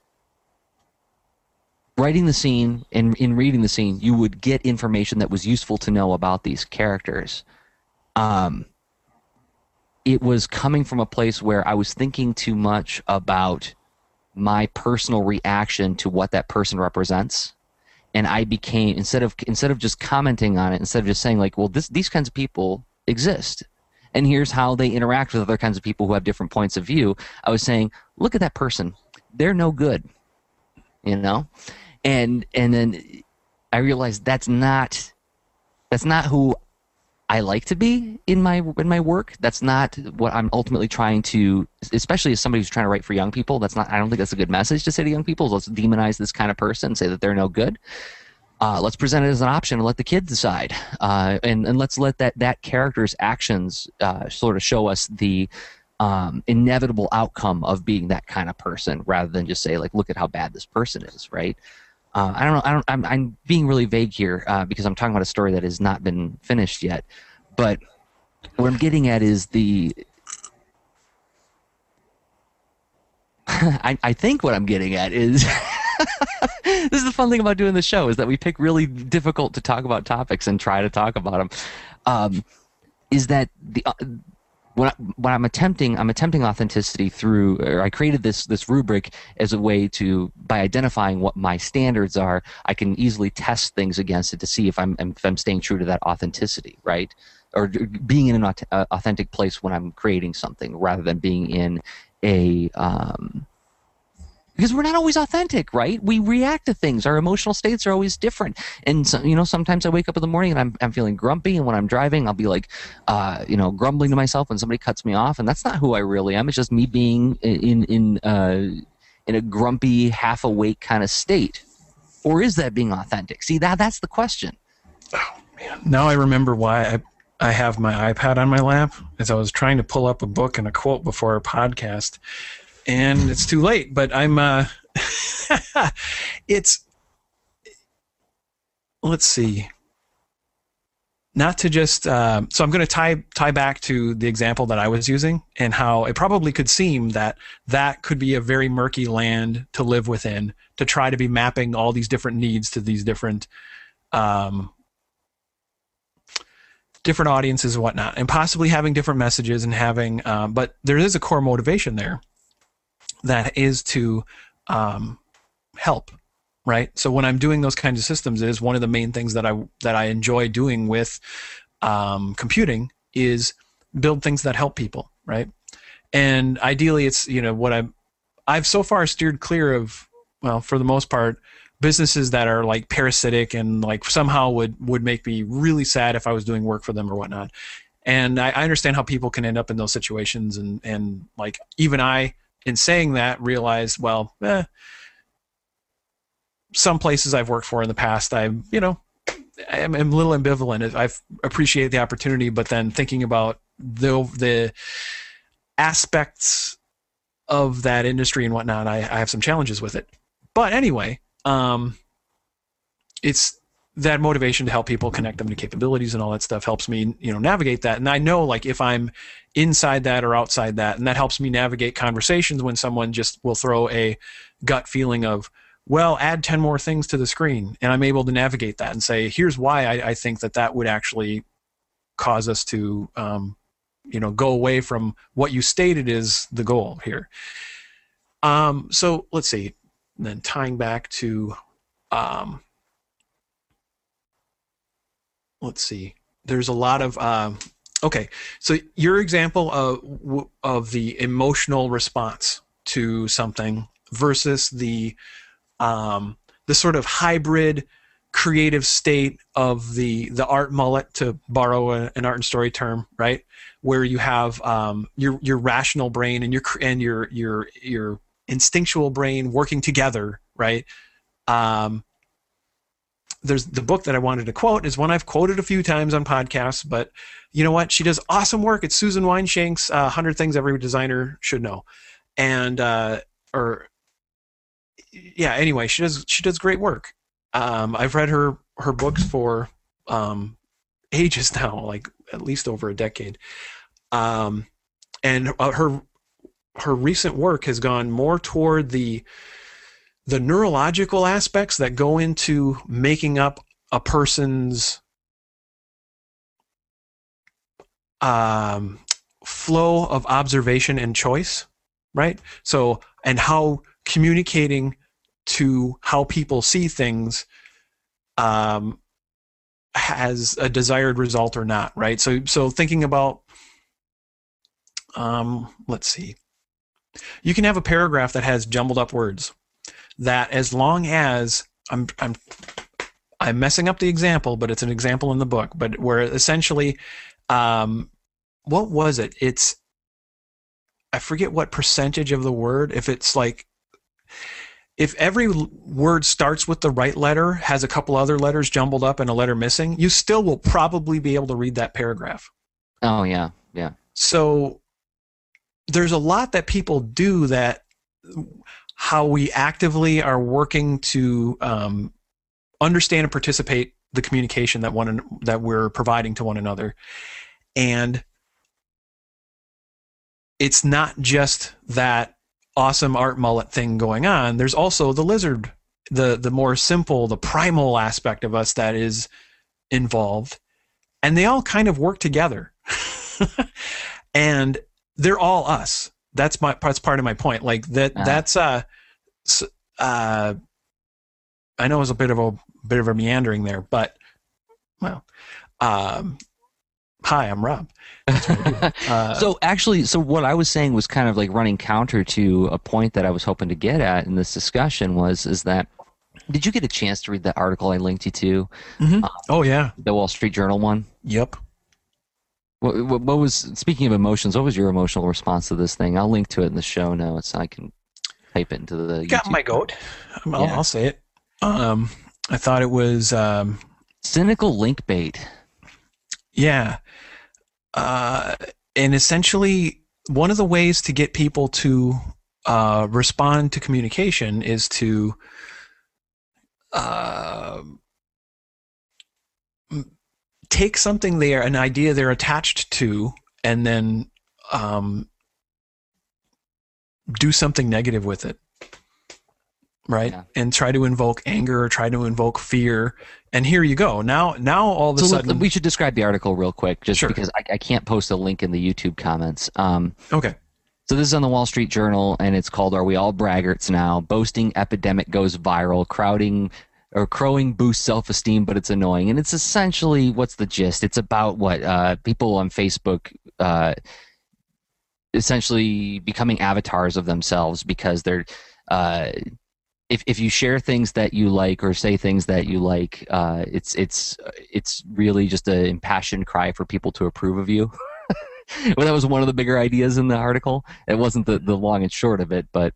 writing the scene and in reading the scene, you would get information that was useful to know about these characters. Um, it was coming from a place where I was thinking too much about my personal reaction to what that person represents. And I became, instead of instead of just commenting on it, instead of just saying like, well, this these kinds of people exist, and here's how they interact with other kinds of people who have different points of view, I was saying, look at that person, they're no good, you know, and and then I realized that's not that's not who I like to be in my in my work. That's not what I'm ultimately trying to, especially as somebody who's trying to write for young people. That's not. I don't think that's a good message to say to young people. Let's demonize this kind of person and say that they're no good. Uh, let's present it as an option and let the kids decide. Uh, and and let's let that that character's actions uh, sort of show us the um, inevitable outcome of being that kind of person, rather than just say like, look at how bad this person is, right? Uh, I don't know. I don't. I'm, I'm being really vague here uh, because I'm talking about a story that has not been finished yet. But what I'm getting at is the. I, I think what I'm getting at is this is the fun thing about doing the show, is that we pick really difficult to talk about topics and try to talk about them. Um, is that the. Uh, When, I, when I'm attempting, I'm attempting authenticity through, or I created this this rubric as a way to, by identifying what my standards are, I can easily test things against it to see if I'm if I'm staying true to that authenticity, right? Or being in an authentic place when I'm creating something, rather than being in a um, because we're not always authentic, right? We react to things. Our emotional states are always different. And, so, you know, sometimes I wake up in the morning and I'm I'm feeling grumpy. And when I'm driving, I'll be like, uh, you know, grumbling to myself when somebody cuts me off. And that's not who I really am. It's just me being in in uh, in a grumpy, half awake kind of state. Or is that being authentic? See, that that's the question. Oh, man. Now I remember why I, I have my iPad on my lap, as I was trying to pull up a book and a quote before our podcast. And it's too late, but I'm, uh, it's, let's see, not to just, uh, so I'm going to tie, tie back to the example that I was using, and how it probably could seem that that could be a very murky land to live within, to try to be mapping all these different needs to these different, um, different audiences and whatnot, and possibly having different messages and having, um, but there is a core motivation there. That is to um, help, right? So when I'm doing those kinds of systems, it is one of the main things that I that I enjoy doing with um, computing is build things that help people, right? And ideally, it's, you know, what I'm I've so far steered clear of, well, for the most part, businesses that are like parasitic and like somehow would would make me really sad if I was doing work for them or whatnot. And I, I understand how people can end up in those situations, and and like even I. In saying that, realized, well, eh, some places I've worked for in the past, I, you know, I'm, I'm a little ambivalent. I appreciate the opportunity, but then thinking about the the aspects of that industry and whatnot, I, I have some challenges with it. But anyway, um, it's that motivation to help people, connect them to capabilities and all that stuff helps me, you know, navigate that. And I know, like, if I'm inside that or outside that, and that helps me navigate conversations when someone just will throw a gut feeling of, well, add ten more things to the screen. And I'm able to navigate that and say, here's why I, I think that that would actually cause us to, um, you know, go away from what you stated is the goal here. Um, so let's see. And then tying back to, um, let's see. There's a lot of, um, okay. So your example of of the emotional response to something versus the um, the sort of hybrid creative state of the the art mullet, to borrow a, an art and story term, right? Where you have um, your your rational brain and your and your your your instinctual brain working together, right? Um, there's the book that I wanted to quote is one I've quoted a few times on podcasts, but you know what? She does awesome work. It's Susan Weinshank's uh, one hundred Things Every Designer Should Know. And, uh, or yeah, anyway, she does, she does great work. Um, I've read her, her books for um, ages now, like at least over a decade. Um, and uh, her, her recent work has gone more toward the, the neurological aspects that go into making up a person's um, flow of observation and choice, right? So, and how communicating to how people see things um, has a desired result or not, right? So, so thinking about, um, let's see, you can have a paragraph that has jumbled up words. That as long as I'm I'm I'm messing up the example, but it's an example in the book, but where essentially um, what was it? It's I forget what percentage of the word, if it's like if every word starts with the right letter, has a couple other letters jumbled up and a letter missing, you still will probably be able to read that paragraph. Oh yeah, yeah. So there's a lot that people do that how we actively are working to um, understand and participate the communication that one that we're providing to one another, and it's not just that awesome art mullet thing going on. There's also the lizard, the the more simple, the primal aspect of us that is involved, and they all kind of work together, and they're all us. That's my that's part of my point. Like that. Uh-huh. That's uh, uh, I know it was a bit of a bit of a meandering there, but well, um, hi, I'm Rob. Uh, so actually, so what I was saying was kind of like running counter to a point that I was hoping to get at in this discussion was is that did you get a chance to read that article I linked you to? Mm-hmm. Uh, oh yeah, the Wall Street Journal one. Yep. What, what, what was, speaking of emotions, what was your emotional response to this thing? I'll link to it in the show notes. So I can type it into the Got YouTube my goat. I'll, yeah. I'll say it. Um, I thought it was... Um, cynical link bait. Yeah. Uh, and essentially, one of the ways to get people to uh, respond to communication is to... Uh, take something there, an idea they're attached to, and then um, do something negative with it, right? Yeah. And try to invoke anger or try to invoke fear. And here you go. Now, now all of a so sudden, we should describe the article real quick, just sure. because I, I can't post a link in the YouTube comments. Um, okay. So this is on the Wall Street Journal, and it's called "Are We All Braggarts Now? Boasting Epidemic Goes Viral, Crowding." Or crowing boosts self-esteem, but it's annoying. And it's essentially, what's the gist? It's about what uh, people on Facebook uh, essentially becoming avatars of themselves because they're, uh, if if you share things that you like or say things that you like, uh, it's it's it's really just an impassioned cry for people to approve of you. Well, that was one of the bigger ideas in the article. It wasn't the, the long and short of it, but...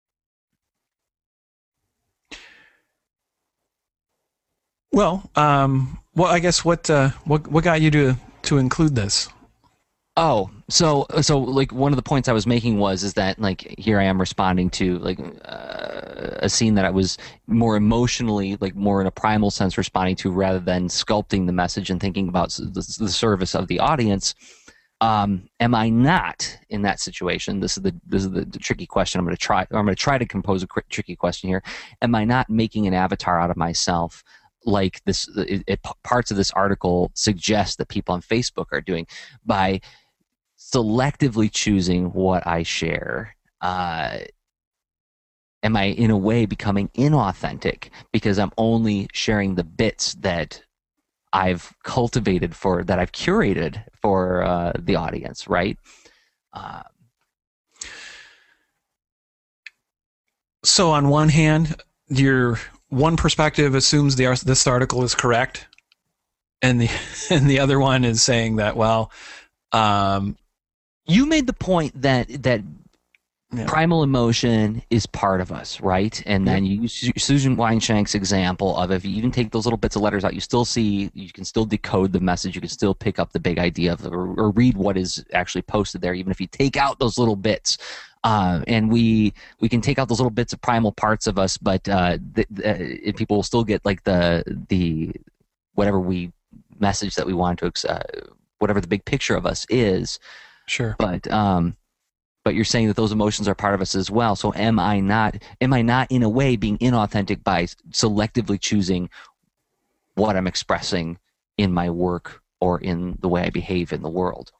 Well, um, well, I guess what uh, what what got you to to include this? Oh, so so like one of the points I was making was is that like here I am responding to like uh, a scene that I was more emotionally, like more in a primal sense, responding to rather than sculpting the message and thinking about the, the service of the audience. Um, am I not in that situation? This is the this is the, the tricky question. I'm going to try. I'm going to try to compose a quick, tricky question here. Am I not making an avatar out of myself? Like this, it, it, parts of this article suggest that people on Facebook are doing by selectively choosing what I share. Uh, am I in a way becoming inauthentic because I'm only sharing the bits that I've cultivated for, that I've curated for uh, the audience, right? Uh, so on one hand, your one perspective assumes the this article is correct, and the and the other one is saying that, well, um, you made the point that that yeah. primal emotion is part of us, right? And then you use Susan Weinshank's example of if you even take those little bits of letters out, you still see, you can still decode the message, you can still pick up the big idea of, or, or read what is actually posted there, even if you take out those little bits. Uh, and we we can take out those little bits of primal parts of us, but uh, the, the, people will still get like the the whatever we message that we want to, uh, whatever the big picture of us is. Sure. But um, but you're saying that those emotions are part of us as well. So am I not? Am I not in a way being inauthentic by selectively choosing what I'm expressing in my work or in the way I behave in the world?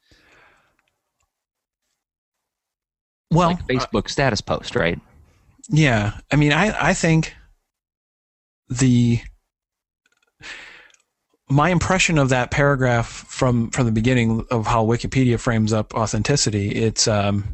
Well, like Facebook uh, status post, right? Yeah, I mean, I I think the my impression of that paragraph from from the beginning of how Wikipedia frames up authenticity, it's um,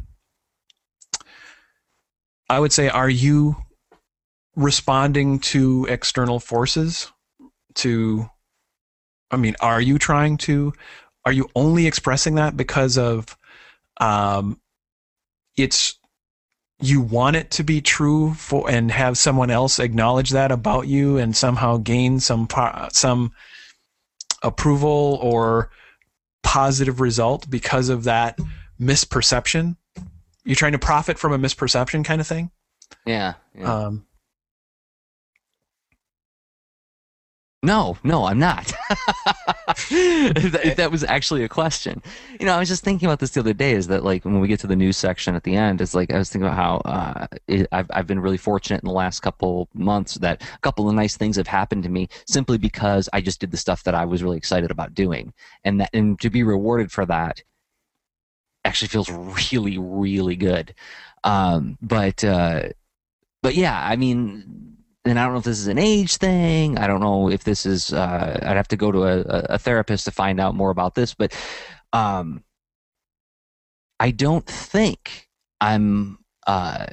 I would say, are you responding to external forces? To, I mean, are you trying to? Are you only expressing that because of um, it's you want it to be true for and have someone else acknowledge that about you and somehow gain some some approval or positive result because of that misperception? You're trying to profit from a misperception kind of thing? Yeah. yeah. Um, no, no, I'm not. if that was actually a question. You know, I was just thinking about this the other day, is that like when we get to the news section at the end, it's like I was thinking about how uh, it, I've, I've been really fortunate in the last couple months that a couple of nice things have happened to me simply because I just did the stuff that I was really excited about doing. And that, and to be rewarded for that actually feels really, really good. Um, but, uh, but yeah, I mean, and I don't know if this is an age thing. I don't know if this is, uh, I'd have to go to a, a therapist to find out more about this, but, um, I don't think I'm, uh,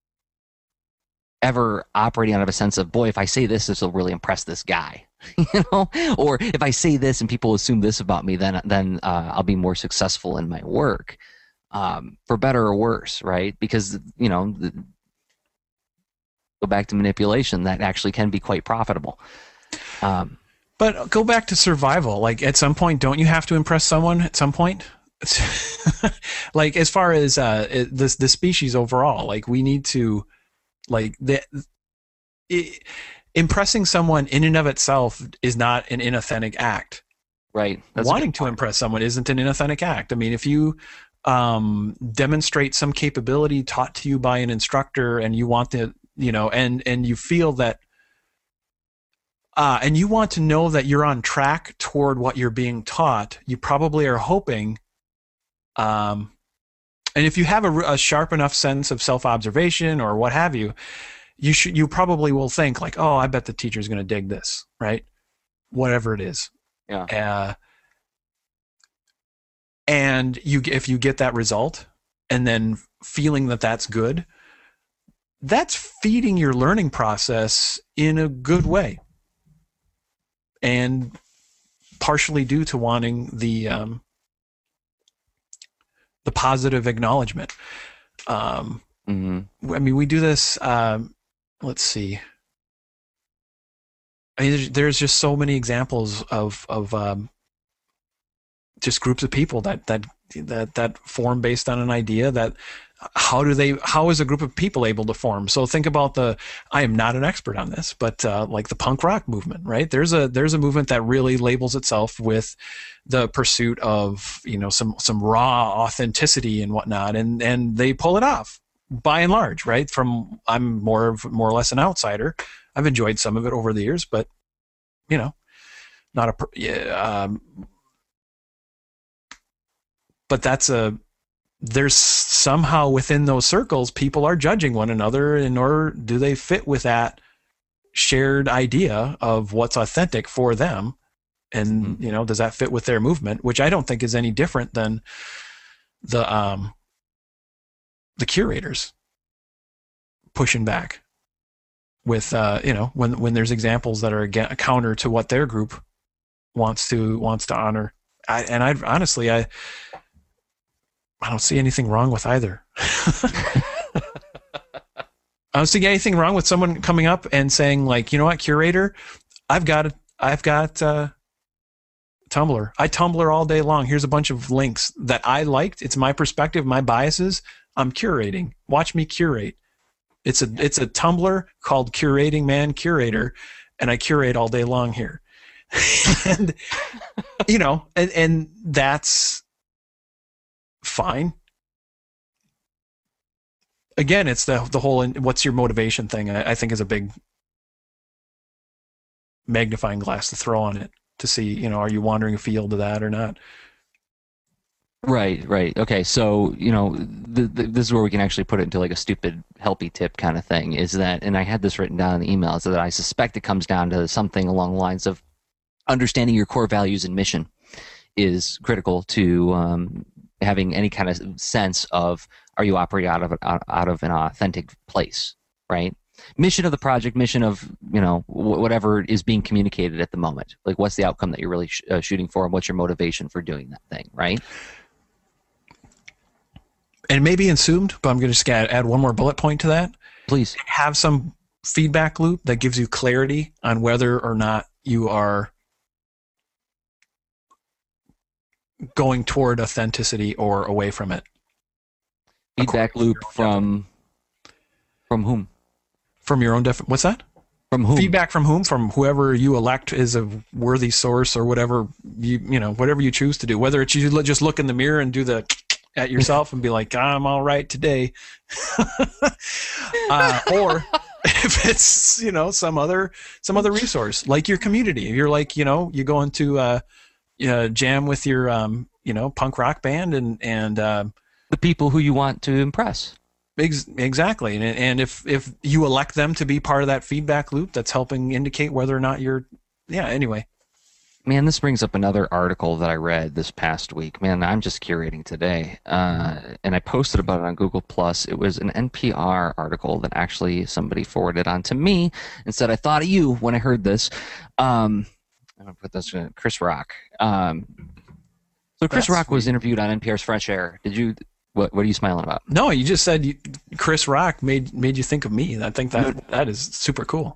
ever operating out of a sense of, boy, if I say this, this will really impress this guy, you know, or if I say this and people assume this about me, then, then, uh, I'll be more successful in my work, um, for better or worse. Right. Because, you know, the, go back to manipulation, that actually can be quite profitable. Um, but go back to survival. Like at some point, don't you have to impress someone at some point? Like as far as uh, the the species overall, like we need to, like the it, impressing someone in and of itself is not an inauthentic act. Right. That's Wanting to impress someone isn't an inauthentic act. I mean, if you um, demonstrate some capability taught to you by an instructor, and you want to, you know, and, and you feel that, uh, and you want to know that you're on track toward what you're being taught, you probably are hoping, um, and if you have a, a sharp enough sense of self-observation or what have you, you should, you probably will think like, oh, I bet the teacher's going to dig this, right? Whatever it is. Yeah. Uh, and you, if you get that result and then feeling that that's good, that's feeding your learning process in a good way, and partially due to wanting the um, the positive acknowledgement. Um, mm-hmm. I mean, we do this. Um, let's see. I mean, there's, there's just so many examples of of um, just groups of people that that that that form based on an idea that. How do they, how is a group of people able to form? So think about the, I am not an expert on this, but uh, like the punk rock movement, right? There's a, there's a movement that really labels itself with the pursuit of, you know, some, some raw authenticity and whatnot. And, and they pull it off by and large, right? From, I'm more of, more or less an outsider. I've enjoyed some of it over the years, but you know, not a, yeah, um, but that's a, there's somehow within those circles, people are judging one another in order, do they fit with that shared idea of what's authentic for them? And, mm-hmm. you know, does that fit with their movement, which I don't think is any different than the, um, the curators pushing back. with uh, you know, when when there's examples that are again counter to what their group wants to wants to honor. I, and I honestly I I don't see anything wrong with either. I don't see anything wrong with someone coming up and saying, like, you know what, curator, I've got I've got uh, Tumblr. I Tumblr all day long. Here's a bunch of links that I liked. It's my perspective, my biases. I'm curating. Watch me curate. It's a it's a Tumblr called Curating Man Curator, and I curate all day long here. And you know, and and that's fine. Again, it's the the whole what's your motivation thing. I, I think is a big magnifying glass to throw on it to see, you know, are you wandering afield to that or not? Right, right. Okay, so, you know, the, the, this is where we can actually put it into like a stupid helpy tip kind of thing, is that, and I had this written down in the email, so that I suspect it comes down to something along the lines of understanding your core values and mission is critical to um, having any kind of sense of, are you operating out of out, out of an authentic place, right? Mission of the project, mission of, you know, wh- whatever is being communicated at the moment. Like, what's the outcome that you're really sh- uh, shooting for, and what's your motivation for doing that thing, right? And it may be assumed, but I'm going to just add, add one more bullet point to that. Please. Have some feedback loop that gives you clarity on whether or not you are going toward authenticity or away from it. Feedback loop from from whom? From your own def. What's that? From whom? Feedback from whom? From whoever you elect is a worthy source, or whatever you you know whatever you choose to do. Whether it's you just look in the mirror and do the at yourself and be like, I'm all right today, uh, or if it's, you know, some other some other resource like your community. You're like, you know, you go into uh, uh, jam with your um, you know, punk rock band and and uh, the people who you want to impress. Ex- exactly, and and if if you elect them to be part of that feedback loop, that's helping indicate whether or not you're. Yeah. Anyway. Man, this brings up another article that I read this past week. Man, I'm just curating today, uh, and I posted about it on Google Plus. It was an N P R article that actually somebody forwarded on to me and said, "I thought of you when I heard this." Um, I'm gonna put this in Chris Rock. Um, so Chris That's Rock was sweet. interviewed on N P R's Fresh Air. Did you? What What are you smiling about? No, you just said you, Chris Rock made made you think of me. I think that that is super cool.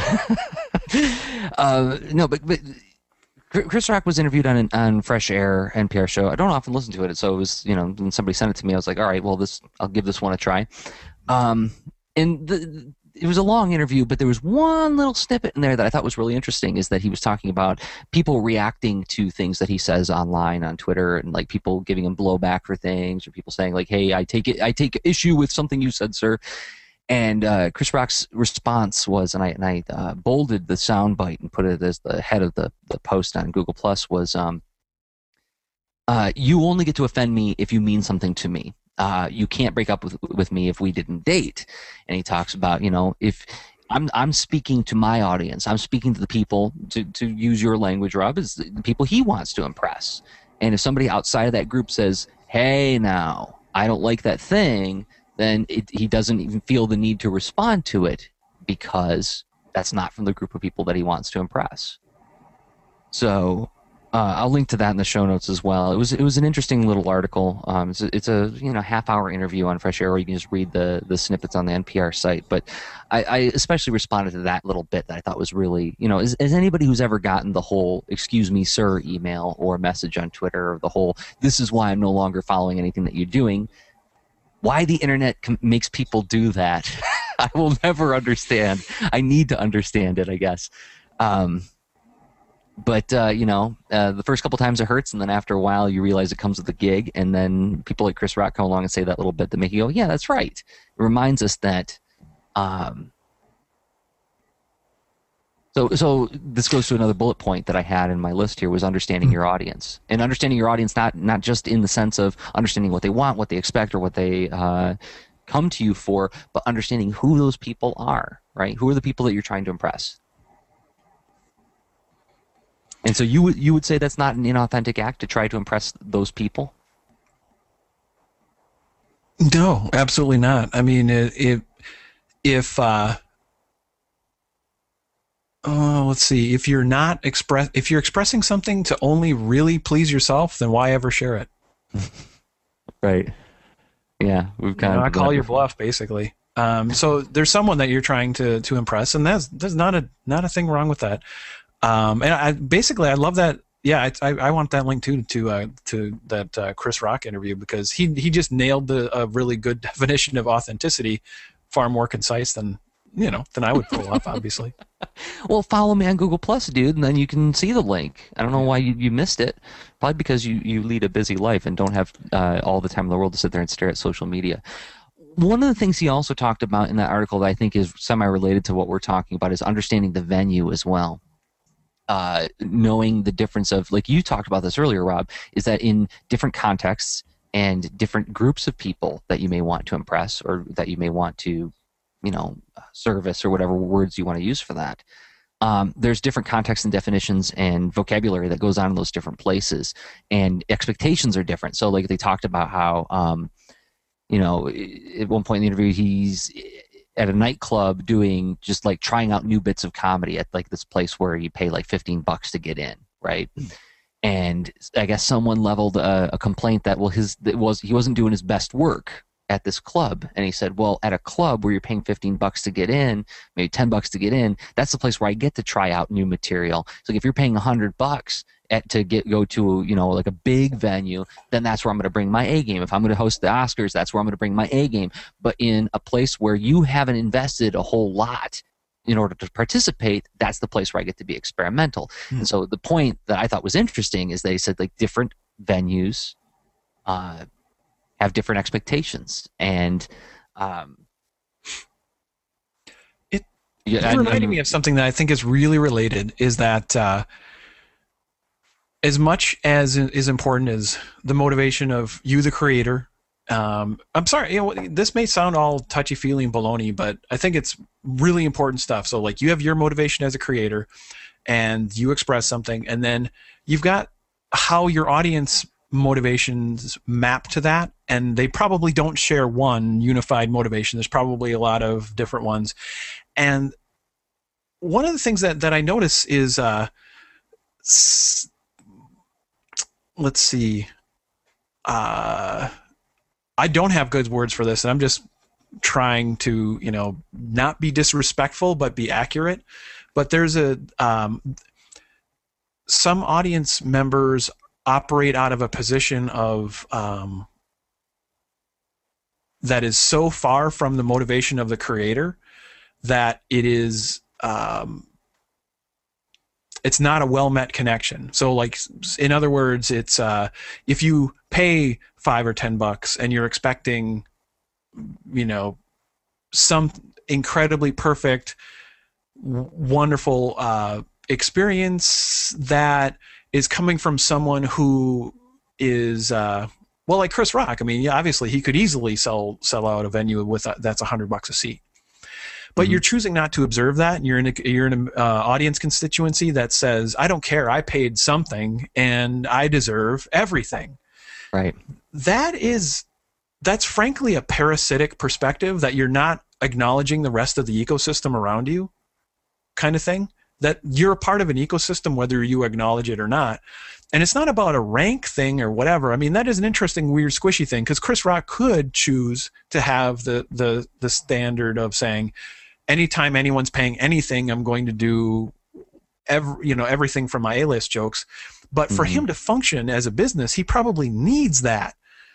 uh, no, but but. Chris Rock was interviewed on on Fresh Air N P R show. I don't often listen to it, so it was, you know, when somebody sent it to me, I was like, all right, well, this I'll give this one a try. Um, and the, it was a long interview, but there was one little snippet in there that I thought was really interesting, is that he was talking about people reacting to things that he says online on Twitter, and like people giving him blowback for things, or people saying like, hey, I take it, I take issue with something you said, sir. And uh, Chris Rock's response was, and I and I uh, bolded the soundbite and put it as the head of the, the post on Google Plus, was, um, uh, you only get to offend me if you mean something to me. Uh, you can't break up with with me if we didn't date. And he talks about, you know, if I'm I'm speaking to my audience, I'm speaking to the people, to to use your language, Rob, is the people he wants to impress. And if somebody outside of that group says, hey, now I don't like that thing, then it, he doesn't even feel the need to respond to it, because that's not from the group of people that he wants to impress. So uh, I'll link to that in the show notes as well. It was it was an interesting little article. Um, it's, a, it's a you know half hour interview on Fresh Air, or you can just read the the snippets on the N P R site. But I, I especially responded to that little bit that I thought was really, you know, as, as anybody who's ever gotten the whole "excuse me, sir" email or message on Twitter, or the whole "this is why I'm no longer following anything that you're doing," why the internet com- makes people do that, I will never understand. I need to understand it, I guess. Um, but, uh, you know, uh, the first couple times it hurts, and then after a while you realize it comes with the gig, and then people like Chris Rock come along and say that little bit that make you go, yeah, that's right. It reminds us that... Um, So, so this goes to another bullet point that I had in my list here, was understanding your audience, and understanding your audience not not just in the sense of understanding what they want, what they expect, or what they uh, come to you for, but understanding who those people are, right? Who are the people that you're trying to impress? And so you would you would say that's not an inauthentic act to try to impress those people? No, absolutely not. I mean, it, it, if uh, Oh, let's see. If you're not express, if you're expressing something to only really please yourself, then why ever share it? Right. Yeah, we've kind You know, of I call your before. bluff, basically. Um, so there's someone that you're trying to to impress, and that's there's not a not a thing wrong with that. Um, and I basically I love that. Yeah, I, I I want that link too to uh, to that uh, Chris Rock interview, because he he just nailed the a really good definition of authenticity, far more concise than you know than I would pull off, obviously. Well, follow me on Google Plus, dude, and then you can see the link. I don't know why you, you missed it. Probably because you, you lead a busy life and don't have uh, all the time in the world to sit there and stare at social media. One of the things he also talked about in that article that I think is semi-related to what we're talking about is understanding the venue as well. Uh, knowing the difference of, like you talked about this earlier, Rob, is that in different contexts and different groups of people that you may want to impress or that you may want to, you know, service or whatever words you want to use for that. Um, there's different contexts and definitions and vocabulary that goes on in those different places, and expectations are different. So, like they talked about how, um, you know, at one point in the interview, he's at a nightclub doing just like trying out new bits of comedy at like this place where you pay like fifteen bucks to get in, right? And I guess someone leveled a, a complaint that, well, his it was he wasn't doing his best work at this club. And he said, well, at a club where you're paying fifteen bucks to get in, maybe ten bucks to get in, that's the place where I get to try out new material. So if you're paying one hundred bucks at, to get go to, you know, like a big venue, then that's where I'm going to bring my A game. If I'm going to host the Oscars, that's where I'm going to bring my A game. But in a place where you haven't invested a whole lot in order to participate, that's the place where I get to be experimental. Hmm. And so the point that I thought was interesting is they said like different venues uh, have different expectations. And um, it, yeah, it reminded me of something that I think is really related, is that uh, as much as is important as the motivation of you, the creator, um, I'm sorry, you know, this may sound all touchy-feely and baloney, but I think it's really important stuff. So like you have your motivation as a creator and you express something, and then you've got how your audience motivations map to that, and they probably don't share one unified motivation. There's probably a lot of different ones. And one of the things that, that I notice is, uh, s- let's see, uh, I don't have good words for this, and I'm just trying to, you know, not be disrespectful, but be accurate. But there's a, um, some audience members operate out of a position of, um, that is so far from the motivation of the creator that it is, um, it's not a well-met connection. So like, in other words, it's, uh, if you pay five or ten bucks and you're expecting, you know, some incredibly perfect, w- wonderful, uh, experience that is coming from someone who is, uh, well, like Chris Rock. I mean, yeah, obviously he could easily sell, sell out a venue with, a, that's a hundred bucks a seat. But mm-hmm. You're choosing not to observe that, and you're in a, you're in an uh, audience constituency that says, I don't care, I paid something, and I deserve everything. Right. That is, that's frankly a parasitic perspective, that you're not acknowledging the rest of the ecosystem around you, kind of thing. That you're a part of an ecosystem whether you acknowledge it or not. And it's not about a rank thing or whatever. I mean, that is an interesting, weird, squishy thing, because Chris Rock could choose to have the the the standard of saying, anytime anyone's paying anything, I'm going to do every, you know, everything from my A-list jokes. But for mm-hmm. him to function as a business, he probably needs that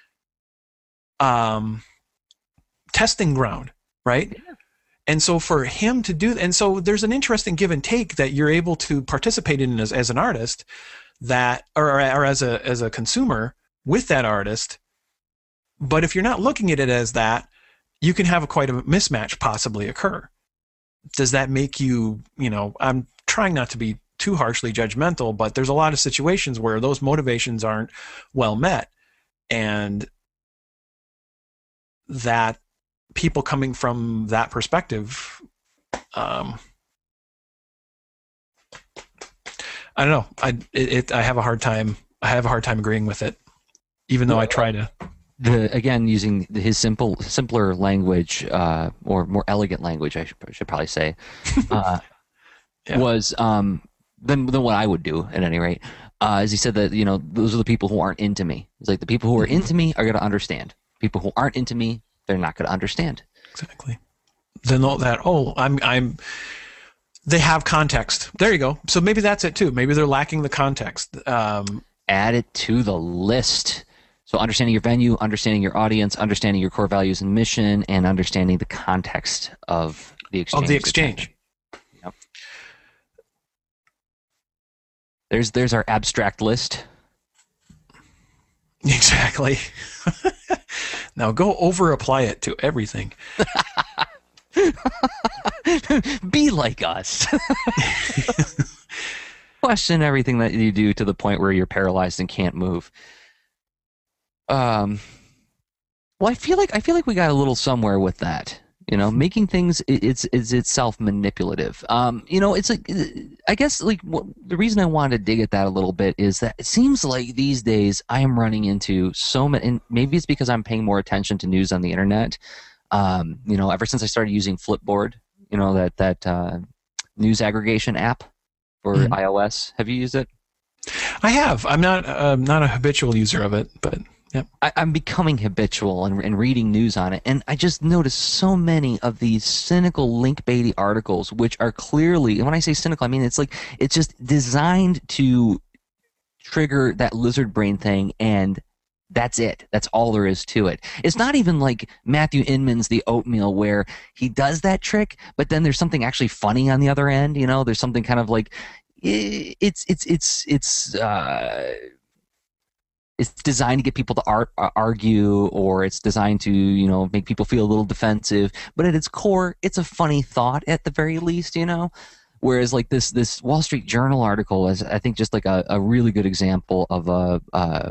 um, testing ground, right? Yeah. And so for him to do, and so there's an interesting give and take that you're able to participate in as, as an artist, that, or, or as a as a consumer with that artist. But if you're not looking at it as that, you can have a, quite a mismatch possibly occur. Does that make you, you know, I'm trying not to be too harshly judgmental, but there's a lot of situations where those motivations aren't well met, and that people coming from that perspective, um, I don't know. I it, it I have a hard time. I have a hard time agreeing with it, even though I try to. The, again, using his simple, simpler language, uh, or more elegant language, I should, should probably say. Uh, Yeah. was um, than than what I would do at any rate. Uh, is he said that you know those are the people who aren't into me. It's like the people who are Mm-hmm. into me are going to understand. People who aren't into me, they're not going to understand. Exactly. Then all that. Oh, I'm I'm. They have context. There you go. So maybe that's it too. Maybe they're lacking the context. Um, Add it to the list. So understanding your venue, understanding your audience, understanding your core values and mission, and understanding the context of the exchange. of the exchange. Yep. There's there's our abstract list. Exactly. Now go over apply it to everything. Be like us. Question everything that you do to the point where you're paralyzed and can't move. Um, well, I feel like I feel like we got a little somewhere with that. You know, making things it, it's is itself manipulative. Um, you know, it's like I guess like what, the reason I wanted to dig at that a little bit is that it seems like these days I am running into so many, and maybe it's because I'm paying more attention to news on the internet. Um, you know, ever since I started using Flipboard, you know that that uh, news aggregation app for Mm-hmm. iOS. Have you used it? I have. I'm not uh, not a habitual user of it, but yep. I, I'm becoming habitual and, and reading news on it, and I just noticed so many of these cynical link-baity articles, which are clearly, and when I say cynical, I mean it's like it's just designed to trigger that lizard brain thing, and that's it. That's all there is to it. It's not even like Matthew Inman's The Oatmeal, where he does that trick, but then there's something actually funny on the other end. You know, there's something kind of like it's it's it's it's. Uh, It's designed to get people to ar- argue, or it's designed to, you know, make people feel a little defensive. But at its core, it's a funny thought at the very least, you know. Whereas, like this this Wall Street Journal article is, I think, just like a, a really good example of a, a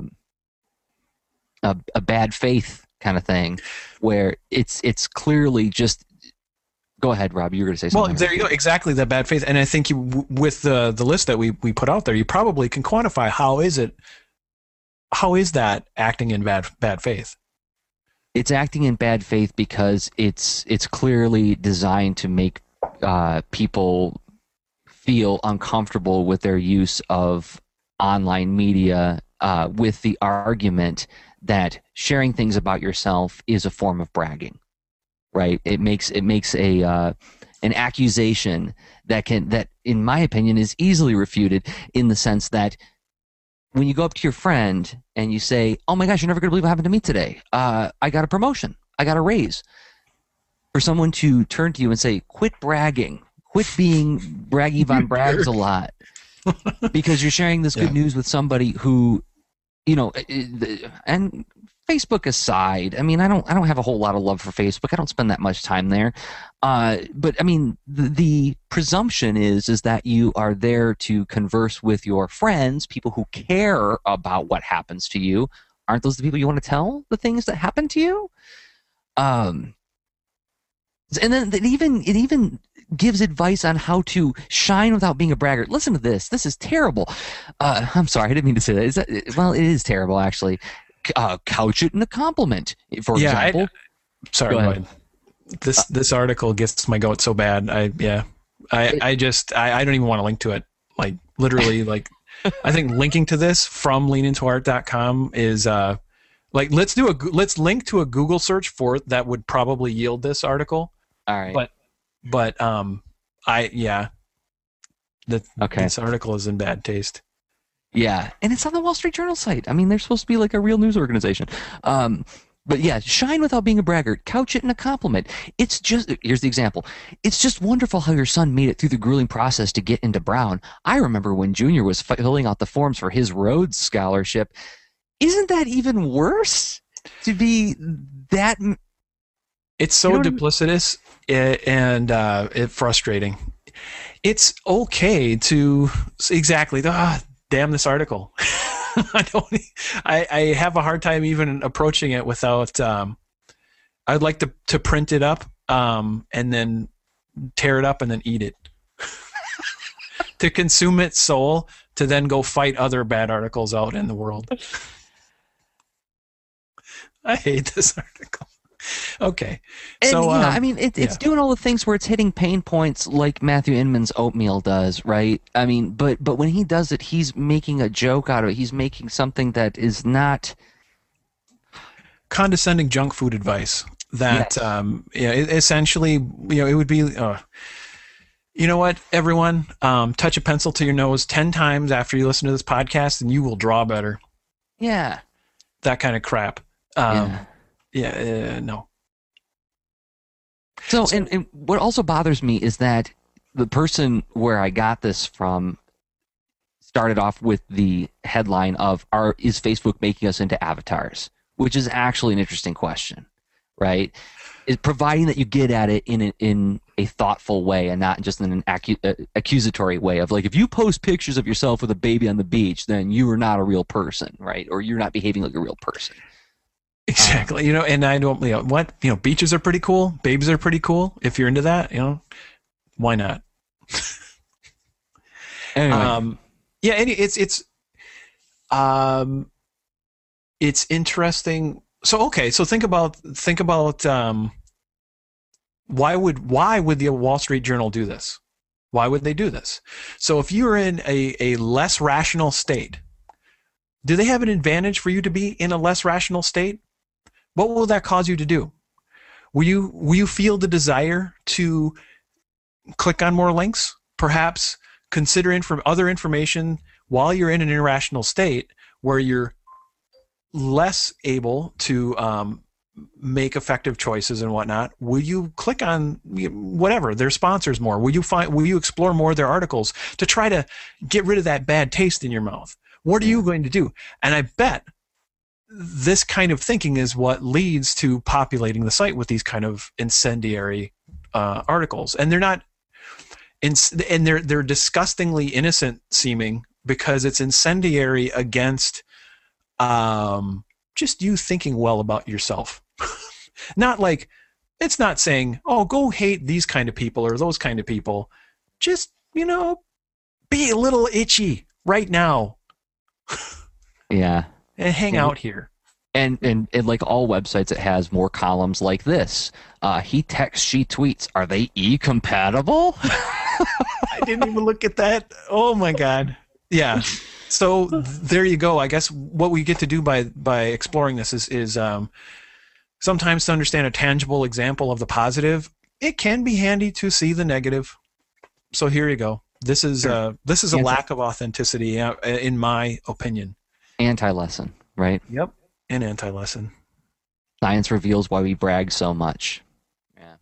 a a bad faith kind of thing, where it's it's clearly just. Go ahead, Rob. You were going to say something. Well, there you go. Exactly, that bad faith. And I think you, with the the list that we we put out there, you probably can quantify how is it. How is that acting in bad bad faith? It's acting in bad faith because it's it's clearly designed to make uh, people feel uncomfortable with their use of online media, uh, with the argument that sharing things about yourself is a form of bragging, right? It makes it makes a uh, an accusation that can that, in my opinion, is easily refuted in the sense that when you go up to your friend and you say, "Oh my gosh, you're never going to believe what happened to me today. Uh, I got a promotion. I got a raise." For someone to turn to you and say, "Quit bragging. Quit being braggy von Braggs a lot," because you're sharing this good Yeah. news with somebody who, you know, and Facebook aside, I mean, I don't, I don't have a whole lot of love for Facebook. I don't spend that much time there. Uh, but I mean, the, the presumption is is that you are there to converse with your friends, people who care about what happens to you. Aren't those the people you want to tell the things that happen to you? Um, and then it even it even gives advice on how to shine without being a braggart. Listen to this. This is terrible. Uh, I'm sorry, I didn't mean to say that. Is that well, it is terrible actually. Uh, couch it in a compliment, for Yeah, I- example. Sorry, Go go ahead. ahead. This this article gets my goat so bad. I yeah, I It- I just I, I don't even want to link to it. Like literally, like I think linking to this from lean into art dot com is uh like let's do a Goo- let's link to a Google search for it that would probably yield this article. All right. But but um I yeah, that Okay. this article is in bad taste. Yeah, and it's on the Wall Street Journal site. I mean, they're supposed to be like a real news organization. Um, but yeah, shine without being a braggart. Couch it in a compliment. It's just, here's the example. It's just wonderful how your son made it through the grueling process to get into Brown. I remember when Junior was filling out the forms for his Rhodes Scholarship. Isn't that even worse? To be that... It's so You know what I mean? duplicitous eh, and uh, it frustrating. It's okay to exactly. Ah, damn this article. I don't. I, I have a hard time even approaching it without. Um, I'd like to to print it up um, and then tear it up and then eat it. To consume its soul, to then go fight other bad articles out in the world. I hate this article. Okay. And So, yeah, um, I mean, it, it's yeah. doing all the things where it's hitting pain points like Matthew Inman's oatmeal does, right? I mean, but but when he does it, he's making a joke out of it. He's making something that is not. Condescending junk food advice that, Yes. um, yeah, it, essentially, you know, it would be, uh, you know what, everyone, um, touch a pencil to your nose ten times after you listen to this podcast and you will draw better. Yeah. That kind of crap. Um, Yeah. yeah, uh, no. So, So, and, and what also bothers me is that the person where I got this from started off with the headline of "Are is Facebook making us into avatars?" Which is actually an interesting question, right? Is providing that you get at it in a, in a thoughtful way and not just in an acu- uh, accusatory way of like, if you post pictures of yourself with a baby on the beach, then you are not a real person, right? Or you're not behaving like a real person. exactly. You know, and I don't, you know, what, you know, beaches are pretty cool. Babies are pretty cool. If you're into that, you know, why not? Anyway, Um, yeah, and it's, it's, um, it's interesting. So, okay. So think about, think about, um, why would, why would the Wall Street Journal do this? Why would they do this? So if you're in a, a less rational state, do they have an advantage for you to be in a less rational state? What will that cause you to do? Will you will you feel the desire to click on more links? Perhaps consider inf- other information while you're in an irrational state where you're less able to um, make effective choices and whatnot. Will you click on whatever their sponsors more? Will you find? Will you explore more of their articles to try to get rid of that bad taste in your mouth? What are you going to do? And I bet this kind of thinking is what leads to populating the site with these kind of incendiary uh, articles, and they're not, and they're they're disgustingly innocent seeming because it's incendiary against um, just you thinking well about yourself. Not like, it's not saying, oh, go hate these kind of people or those kind of people. Just, you know, be a little itchy right now. yeah. And hang Yeah. out here. And, and and like all websites, it has more columns like this. Uh, he texts, she tweets. Are they e-compatible? I didn't even look at that. Oh my God. Yeah. So there you go. I guess what we get to do by by exploring this is is um, sometimes to understand a tangible example of the positive. It can be handy to see the negative. So here you go. This is uh, this is a Anti- lack of authenticity, uh, in my opinion. Anti-lesson, right? Yep. An anti-lesson. Science reveals why we brag so much. Yeah.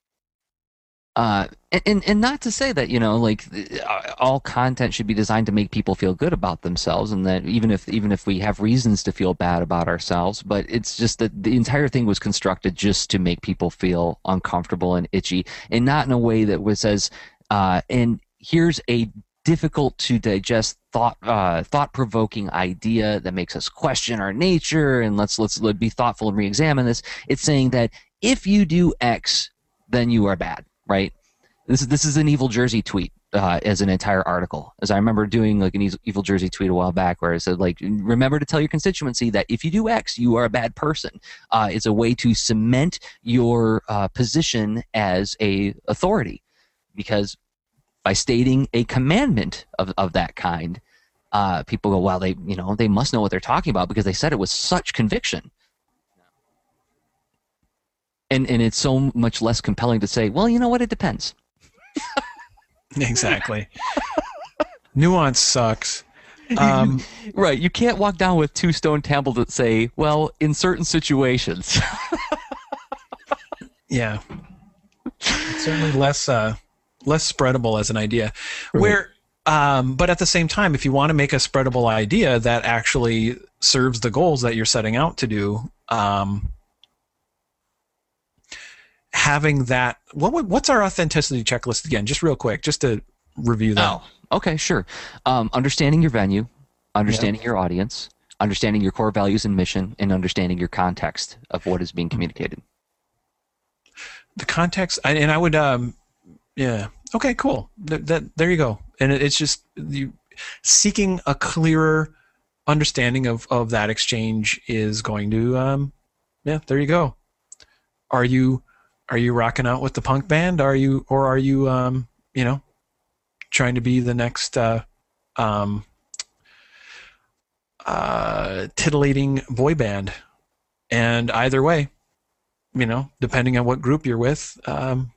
Uh, and, and and not to say that, you know, like uh, all content should be designed to make people feel good about themselves, and that even if even if we have reasons to feel bad about ourselves, but it's just that the entire thing was constructed just to make people feel uncomfortable and itchy, and not in a way that was says, uh, and here's a difficult to digest thought uh, thought provoking idea that makes us question our nature, and let's let's let be thoughtful and re-examine this. It's saying that if you do X, then you are bad, right? This is this is an Evil Jersey tweet uh, as an entire article. As I remember doing like an Evil Jersey tweet a while back, where it said like, remember to tell your constituency that if you do X, you are a bad person. Uh, it's a way to cement your uh, position as a authority, because by stating a commandment of, of that kind, uh, people go, well, they you know they must know what they're talking about because they said it with such conviction. And and it's so much less compelling to say, well, you know what, it depends. Exactly. Nuance sucks. Um, right. You can't walk down with two stone tablets that say, well, in certain situations. yeah. It's certainly less uh, less spreadable as an idea. Right. Where, um, but at the same time, if you want to make a spreadable idea that actually serves the goals that you're setting out to do, um, having that, what would, what's our authenticity checklist again? Just real quick, just to review that. Oh, okay, sure. Um, understanding your venue, understanding yeah. your audience, understanding your core values and mission, and understanding your context of what is being communicated. The context, and I would, um, yeah, okay, cool. That, that there you go. And it's just you seeking a clearer understanding of, of that exchange is going to, um, yeah, there you go. Are you are you rocking out with the punk band? Are you or are you um, you know, trying to be the next uh, um, uh, titillating boy band? And either way, you know, depending on what group you're with, um,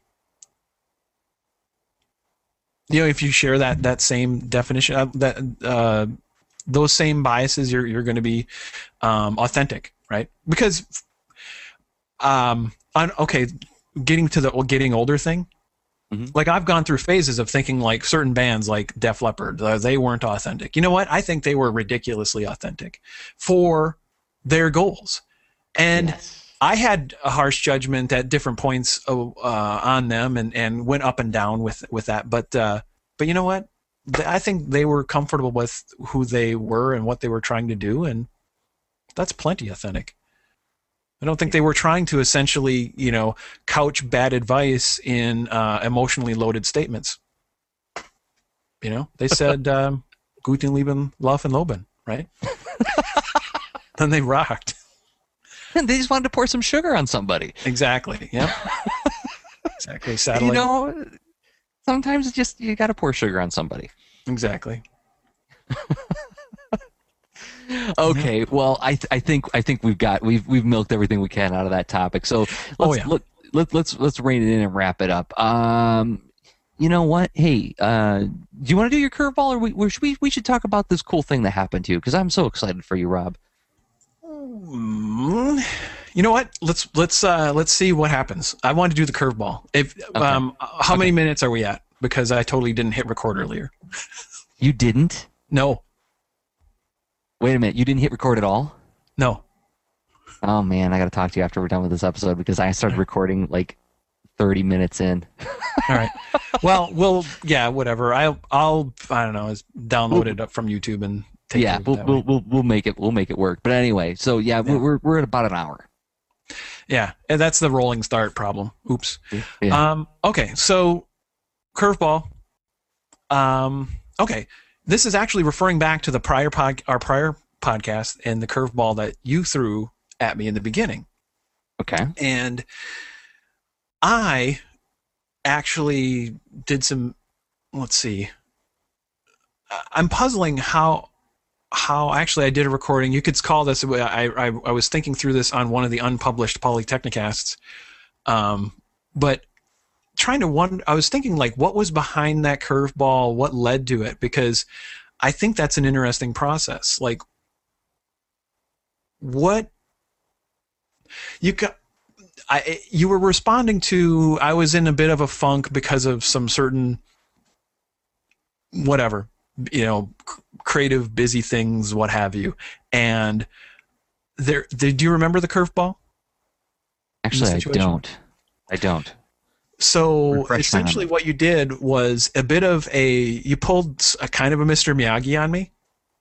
you know, if you share that that same definition, uh, that uh, those same biases, you're you're going to be um, authentic, right? Because, um, on okay, getting to the getting older thing, mm-hmm. like I've gone through phases of thinking like certain bands like Def Leppard, uh, they weren't authentic. You know what? I think they were ridiculously authentic for their goals, and. Yes. I had a harsh judgment at different points uh, on them, and, and went up and down with with that. But uh, but you know what? I think they were comfortable with who they were and what they were trying to do, and that's plenty authentic. I don't think they were trying to essentially, you know, couch bad advice in uh, emotionally loaded statements. You know, they said um, "Guten Leben, Laufen, Loben," right? And they rocked. And they just wanted to pour some sugar on somebody. Exactly. Yep. Exactly. Satellite. You know, sometimes it's just you got to pour sugar on somebody. Exactly. Okay. Yeah. Well, I th- I think I think we've got we've we've milked everything we can out of that topic. So let's oh, yeah. look let, let's let's rein it in and wrap it up. Um, you know what? Hey, uh, do you want to do your curveball, or we we should, we we should talk about this cool thing that happened to you? Because I'm so excited for you, Rob. You know what? Let's let's uh, let's see what happens. I want to do the curveball. If okay. um, how okay. many minutes are we at? Because I totally didn't hit record earlier. You didn't? No. Wait a minute. You didn't hit record at all? No. Oh man, I got to talk to you after we're done with this episode because I started recording like thirty minutes in. All right. Well, we'll yeah, whatever. I'll I'll I don't know. It's download it up from YouTube and. Yeah, we'll we'll, we'll we'll make it we'll make it work. But anyway, so yeah, yeah. we're we're at about an hour. Yeah, and that's the rolling start problem. Oops. Yeah. Um. Okay, so curveball. Um. Okay, this is actually referring back to the prior pod our prior podcast and the curveball that you threw at me in the beginning. Okay. And I actually did some. Let's see. I'm puzzling how. How actually I did a recording. You could call this. I, I I was thinking through this on one of the unpublished Polytechnicasts, um, but trying to one. I was thinking like, what was behind that curveball? What led to it? Because I think that's an interesting process. Like, what you got. I you were responding to. I was in a bit of a funk because of some certain whatever. You know, creative, busy things, what have you. And there, do you remember the curveball? Actually, I don't. I don't. So Refresh essentially what you did was a bit of a, you pulled a kind of a Mister Miyagi on me,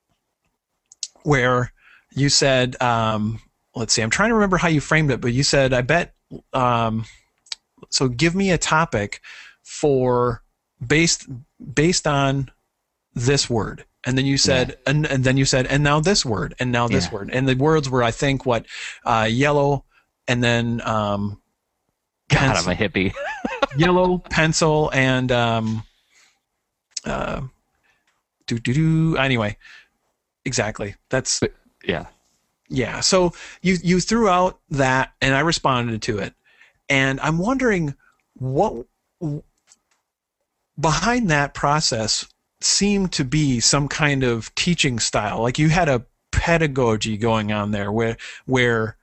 where you said, um, let's see, I'm trying to remember how you framed it, but you said, I bet, um, so give me a topic for, based based on this word, and then you said yeah. and, and then you said and now this word and now this yeah. word, and the words were I think what uh yellow and then um God, pencil, I'm a hippie. Yellow, pencil, and um uh do do do anyway exactly that's but, yeah yeah so you you threw out that and I responded to it, and I'm wondering what behind that process seemed to be some kind of teaching style. Like you had a pedagogy going on there where, where,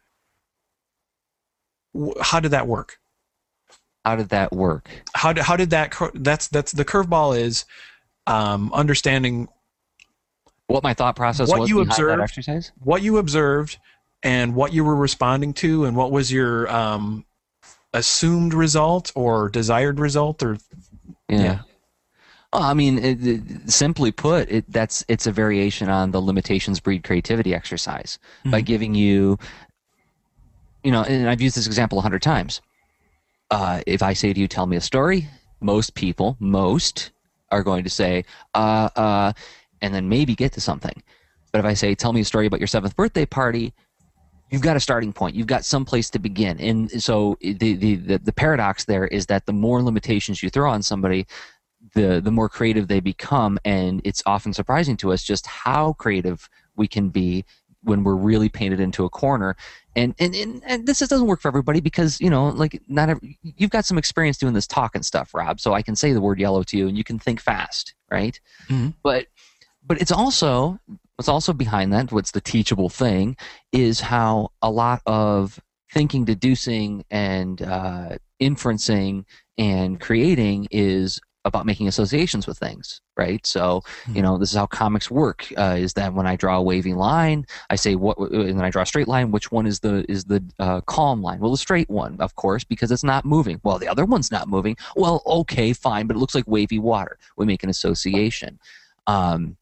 how did that work? How did that work? How did, how did that, that's, that's the curveball is, um, understanding what my thought process what was you behind observed, that exercise, what you observed and what you were responding to, and what was your, um, assumed result or desired result or, yeah. yeah. Well, I mean, it, it, simply put, it, that's it's a variation on the limitations breed creativity exercise mm-hmm. by giving you, you know, and I've used this example a hundred times. Uh, if I say to you, tell me a story, most people, most are going to say, uh, uh, and then maybe get to something. But if I say, tell me a story about your seventh birthday party, you've got a starting point. You've got some place to begin. And so the, the, the, the paradox there is that the more limitations you throw on somebody, the, the more creative they become. And it's often surprising to us just how creative we can be when we're really painted into a corner. And, and, and, and this just doesn't work for everybody because, you know, like not every, you've got some experience doing this talk and stuff, Rob. So I can say the word yellow to you and you can think fast, right? Mm-hmm. But, but it's also... What's also behind that, what's the teachable thing, is how a lot of thinking, deducing, and uh, inferencing and creating is about making associations with things, right? So, mm-hmm. you know, this is how comics work. Uh, is that when I draw a wavy line, I say what, and then I draw a straight line. Which one is the is the uh, calm line? Well, the straight one, of course, because it's not moving. Well, the other one's not moving. Well, okay, fine, but it looks like wavy water. We make an association. Um,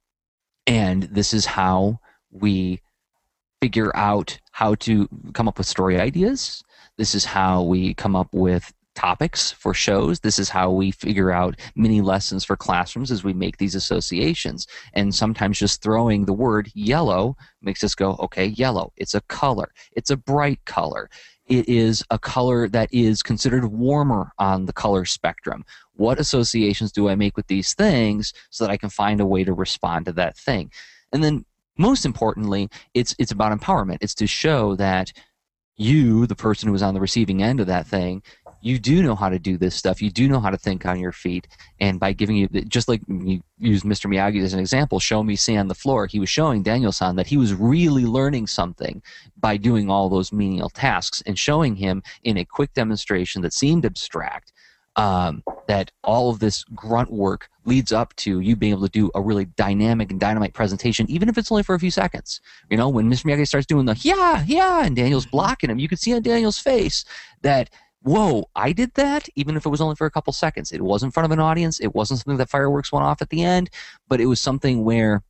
And this is how we figure out how to come up with story ideas. This is how we come up with topics for shows. This is how we figure out mini lessons for classrooms as we make these associations. And sometimes just throwing the word yellow makes us go, okay, yellow. It's a color. It's a bright color. It is a color that is considered warmer on the color spectrum. What associations do I make with these things so that I can find a way to respond to that thing? And then most importantly, it's it's about empowerment. It's to show that you, the person who is on the receiving end of that thing, you do know how to do this stuff. You do know how to think on your feet. And by giving you, just like you used Mister Miyagi as an example, show me see on the floor, he was showing Daniel-san that he was really learning something by doing all those menial tasks and showing him in a quick demonstration that seemed abstract um, that all of this grunt work leads up to you being able to do a really dynamic and dynamite presentation, even if it's only for a few seconds. You know, when Mister Miyagi starts doing the yeah, yeah, and Daniel's blocking him, you could see on Daniel's face that, whoa, I did that, even if it was only for a couple seconds. It wasn't in front of an audience. It wasn't something that fireworks went off at the end, but it was something where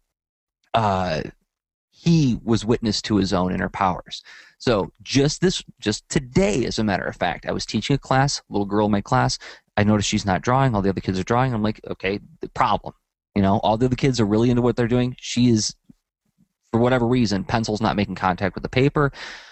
uh, he was witness to his own inner powers. So just this, just today, as a matter of fact, I was teaching a class, a little girl in my class. I noticed she's not drawing. All the other kids are drawing. I'm like, okay, the problem. You know, all the other kids are really into what they're doing. She is, for whatever reason, pencil's not making contact with the paper.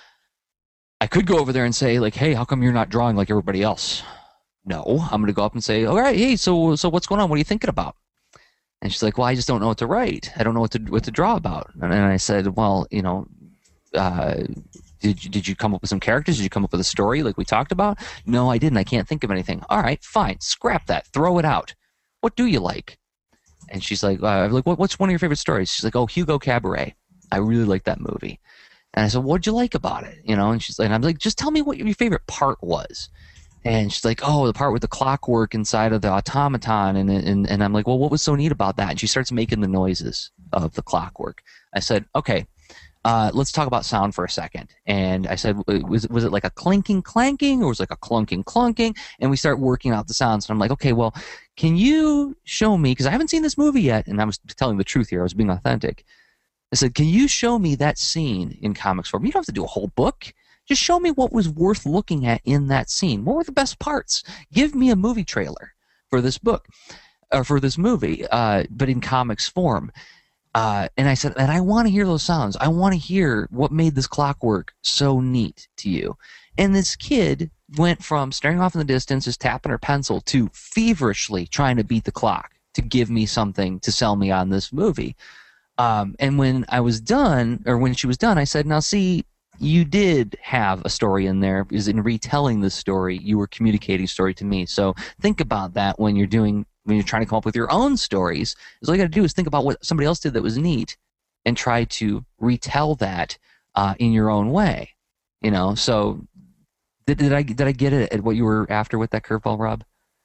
I could go over there and say, like, hey, how come you're not drawing like everybody else? No, I'm going to go up and say, all right, hey, so so what's going on? What are you thinking about? And she's like, well, I just don't know what to write. I don't know what to what to draw about. And I said, well, you know, uh, did you, did you come up with some characters? Did you come up with a story like we talked about? No, I didn't. I can't think of anything. All right, fine. Scrap that. Throw it out. What do you like? And she's like, uh, like what, what's one of your favorite stories? She's like, oh, Hugo Cabaret. I really like that movie. And I said, what'd you like about it? You know, and she's like, and I'm like, just tell me what your favorite part was. And she's like, oh, the part with the clockwork inside of the automaton. And, and, and I'm like, well, what was so neat about that? And she starts making the noises of the clockwork. I said, okay, uh, let's talk about sound for a second. And I said, was, was it like a clinking, clanking, or was it like a clunking, clunking? And we start working out the sounds. And I'm like, okay, well, can you show me, because I haven't seen this movie yet, and I was telling the truth here, I was being authentic. I said, can you show me that scene in comics form? You don't have to do a whole book. Just show me what was worth looking at in that scene. What were the best parts? Give me a movie trailer for this book, or for this movie, uh, but in comics form. Uh, and I said, and I want to hear those sounds. I want to hear what made this clockwork so neat to you. And this kid went from staring off in the distance, just tapping her pencil, to feverishly trying to beat the clock to give me something to sell me on this movie. Um, and when I was done, or when she was done, I said, now see, you did have a story in there, because in retelling the story, you were communicating a story to me. So think about that when you're doing, when you're trying to come up with your own stories. Is all you got to do is think about what somebody else did that was neat, and try to retell that uh, in your own way. You know. So did, did I did I get it at what you were after with that curveball, Rob?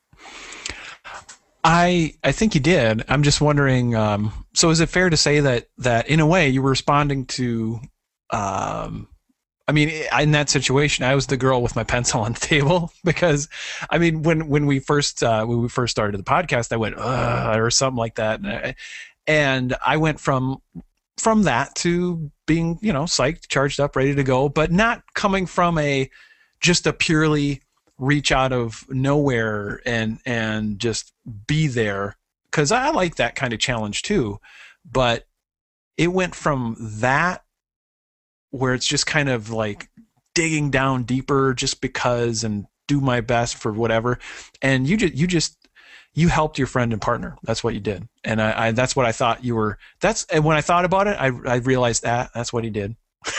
I I think you did. I'm just wondering. Um, so is it fair to say that that in a way you were responding to? Um, I mean, in that situation, I was the girl with my pencil on the table, because, I mean, when when we first uh, when we first started the podcast, I went Ugh, or something like that, and I, and I went from from that to being, you know, psyched, charged up, ready to go, but not coming from a just a purely reach out of nowhere and and just be there, because I like that kind of challenge too, but it went from that where it's just kind of like digging down deeper just because and do my best for whatever. And you just, you just, you helped your friend and partner. That's what you did. And I, I that's what I thought you were, that's, and when I thought about it, I, I realized that that's what he did.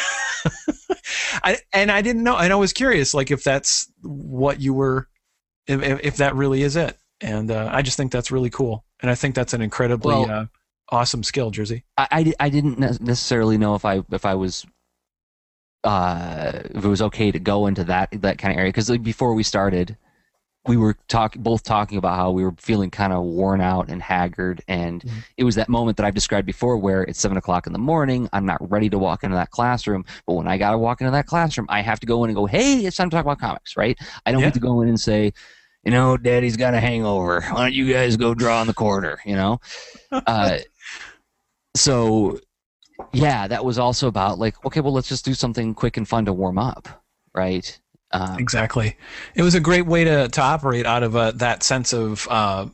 I, and I didn't know, and I was curious, like if that's what you were, if, if that really is it. And uh, I just think that's really cool. And I think that's an incredibly well, uh, awesome skill, Jersey. I, I, I didn't necessarily know if I, if I was, uh, if it was okay to go into that, that kind of area. Cause like before we started, we were talking, both talking about how we were feeling kind of worn out and haggard. And mm-hmm. it was that moment that I've described before where it's seven o'clock in the morning. I'm not ready to walk into that classroom. But when I got to walk into that classroom, I have to go in and go, hey, it's time to talk about comics, right? I don't yeah. get to go in and say, you know, Daddy's got a hangover. Why don't you guys go draw in the corner, you know? uh, so, yeah, that was also about like, okay, well, let's just do something quick and fun to warm up, right? Um, exactly. It was a great way to, to operate out of uh, that sense of uh,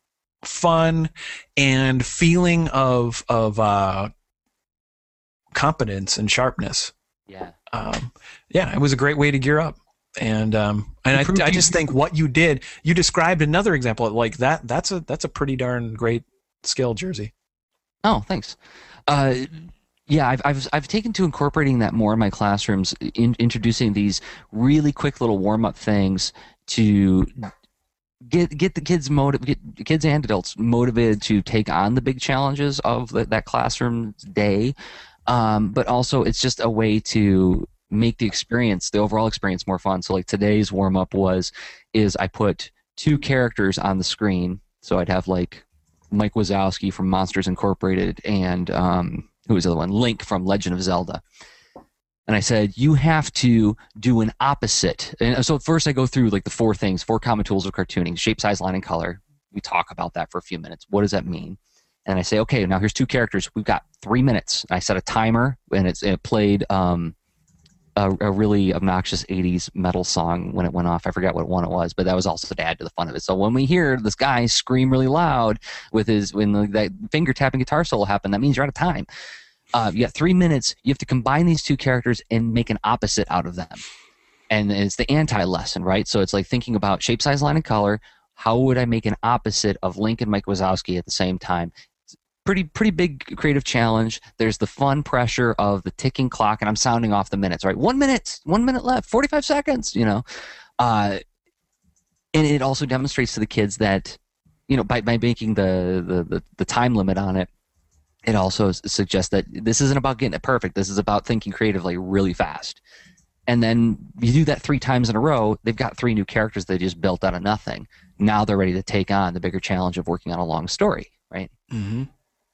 fun and feeling of of uh, competence and sharpness. Yeah. Um, yeah, it was a great way to gear up. And um, and I, I just think what you did, you described another example like that. That's a that's a pretty darn great skill, Jersey. Oh, thanks. Uh, Yeah, I've I've I've taken to incorporating that more in my classrooms, in, introducing these really quick little warm up things to get get the kids motiv- get kids and adults motivated to take on the big challenges of the, that classroom day. Um, but also, it's just a way to make the experience, the overall experience, more fun. So, like today's warm up was, is I put two characters on the screen. So I'd have like Mike Wazowski from Monsters Incorporated and um, who was the other one? Link from Legend of Zelda. And I said, you have to do an opposite. And so first I go through like the four things, four common tools of cartooning: shape, size, line, and color. We talk about that for a few minutes. What does that mean? And I say, okay, now here's two characters. We've got three minutes. And I set a timer, and it's, it played um, a, a really obnoxious eighties metal song when it went off. I forget what one it was, but that was also to add to the fun of it. So when we hear this guy scream really loud with his, when the, that finger tapping guitar solo happened, that means you're out of time. Uh, you got three minutes. You have to combine these two characters and make an opposite out of them. And it's the anti-lesson, right? So it's like thinking about shape, size, line, and color. How would I make an opposite of Link and Mike Wazowski at the same time? It's pretty, pretty big creative challenge. There's the fun pressure of the ticking clock, and I'm sounding off the minutes, right? One minute, one minute left, forty-five seconds, you know. Uh, and it also demonstrates to the kids that, you know, by, by making the, the, the, the time limit on it, it also suggests that this isn't about getting it perfect. This is about thinking creatively really fast. And then you do that three times in a row, they've got three new characters they just built out of nothing. Now they're ready to take on the bigger challenge of working on a long story, right? Mm-hmm.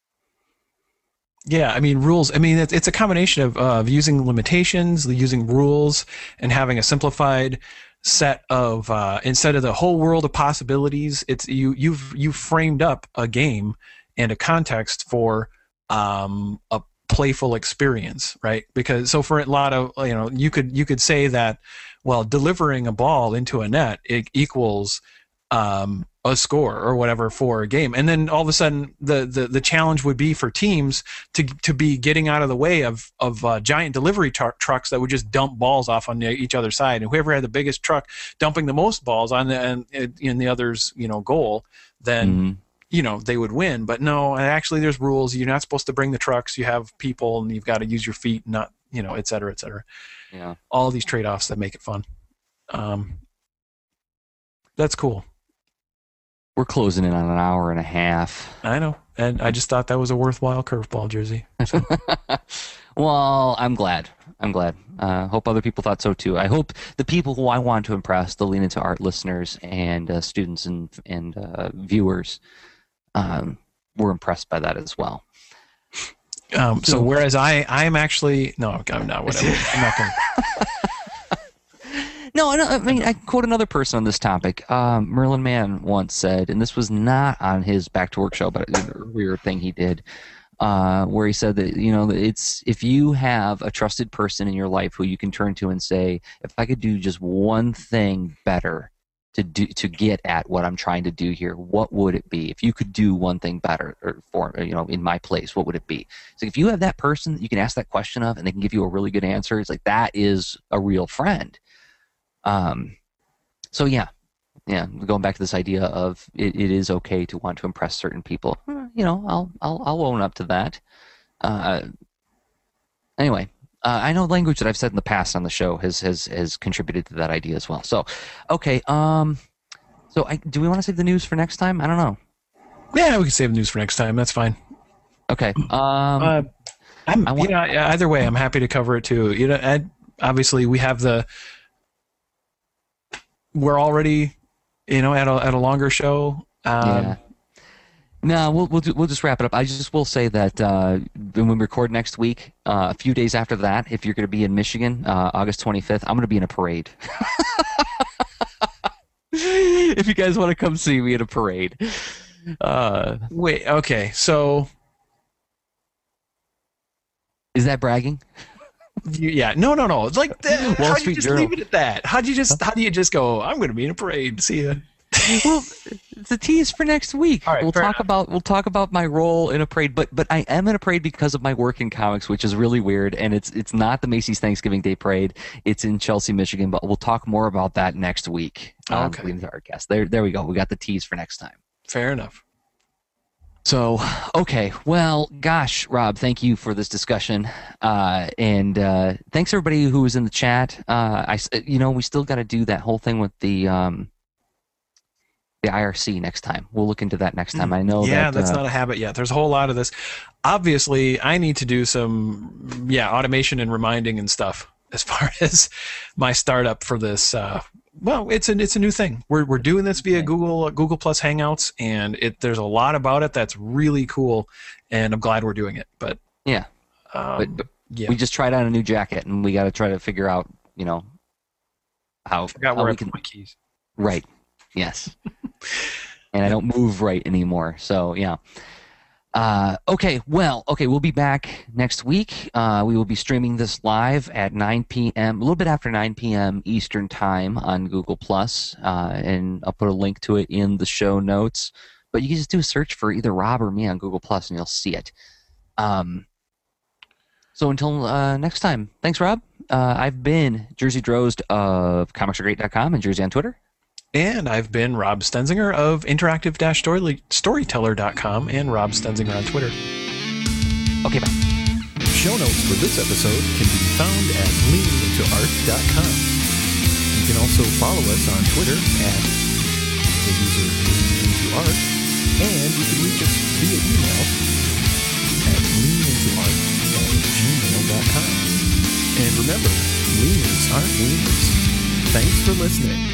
Yeah, I mean, rules. I mean, it's, it's a combination of, uh, of using limitations, using rules, and having a simplified set of, uh, instead of the whole world of possibilities, it's you, you've, you've framed up a game and a context for um, a playful experience, right? Because so for a lot of, you know, you could you could say that, well, delivering a ball into a net, it equals um, a score or whatever for a game, and then all of a sudden the the, the challenge would be for teams to to be getting out of the way of of uh, giant delivery tr- trucks that would just dump balls off on the, each other's side, and whoever had the biggest truck dumping the most balls on the and in the other's you know goal, then. Mm-hmm. you know, they would win. But no, actually there's rules. You're not supposed to bring the trucks. You have people and you've got to use your feet, not, you know, et cetera, et cetera. Yeah. All these trade-offs that make it fun. Um, that's cool. We're closing in on an hour and a half. I know. And I just thought that was a worthwhile curveball, Jersey. So. Well, I'm glad. I'm glad. I uh, hope other people thought so too. I hope the people who I want to impress, the Lean Into Art listeners and uh, students and, and uh, viewers, Um, we're impressed by that as well. Um, so, so whereas I, I'm actually no, I'm not. Whatever. I'm not going. No, no, I mean I quote another person on this topic. Um, Merlin Mann once said, and this was not on his Back to Work show, but an earlier thing he did, uh, where he said that you know it's if you have a trusted person in your life who you can turn to and say, if I could do just one thing better to do to get at what I'm trying to do here, what would it be? If you could do one thing better, or for you know, in my place, what would it be? So if you have that person that you can ask that question of, and they can give you a really good answer, it's like that is a real friend. Um, so yeah, yeah. Going back to this idea of it, it is okay to want to impress certain people. You know, I'll I'll I'll own up to that. Uh, anyway. Uh, I know language that I've said in the past on the show has has has contributed to that idea as well. So, okay. Um, so I, do we want to save the news for next time? I don't know. Yeah, we can save the news for next time. That's fine. Okay. Um, uh, I'm, I want, you know, either way, I'm happy to cover it too. You know, I, obviously we have the. We're already, you know, at a at a longer show. Um, yeah. No, we'll we'll do, we'll just wrap it up. I just will say that uh, when we record next week, uh, a few days after that, if you're going to be in Michigan, uh, August twenty-fifth, I'm going to be in a parade. If you guys want to come see me in a parade, uh, wait, okay, so is that bragging? You, yeah, no, no, no. It's like that, Wall how do Street you just Journal. leave it at that? How do you just how do you just go? I'm going to be in a parade. See ya. Well, the tease for next week. All right, we'll fair talk enough. about we'll talk about my role in a parade, but but I am in a parade because of my work in comics, which is really weird. And it's it's not the Macy's Thanksgiving Day Parade. It's in Chelsea, Michigan. But we'll talk more about that next week. Um, Okay. with our guest. There there we go. We got the tease for next time. Fair enough. So, okay. Well, gosh, Rob, thank you for this discussion. Uh, and uh, thanks everybody who was in the chat. Uh, I, you know, we still got to do that whole thing with the um, the I R C next time. We'll look into that next time. I know Yeah, that, that's uh, not a habit yet. There's a whole lot of this. Obviously, I need to do some, yeah, automation and reminding and stuff as far as my startup for this. Uh, well, it's a it's a new thing. We're we're doing this via Okay. Google Google Plus Hangouts, and it there's a lot about it that's really cool, and I'm glad we're doing it. But yeah. um, But, but yeah, we just tried on a new jacket, and we got to try to figure out, you know, how, forgot how where I we put can. my keys. Right. Yes. And I don't move right anymore. So, yeah. Uh, okay. Well, okay. We'll be back next week. Uh, we will be streaming this live at nine p.m., a little bit after nine p.m. Eastern Time on Google Plus. Uh, and I'll put a link to it in the show notes. But you can just do a search for either Rob or me on Google Plus, and you'll see it. Um, so until uh, next time, thanks, Rob. Uh, I've been Jersey Drozd of comics are great dot com and Jersey on Twitter. And I've been Rob Stenzinger of interactive dash storyteller dot com and Rob Stenzinger on Twitter. Okay, bye. Show notes for this episode can be found at lean into art dot com. You can also follow us on Twitter at the user leanintoart, and you can reach us via email at leanintoart at gmail dot com. And remember, leaners aren't wieners. Thanks for listening.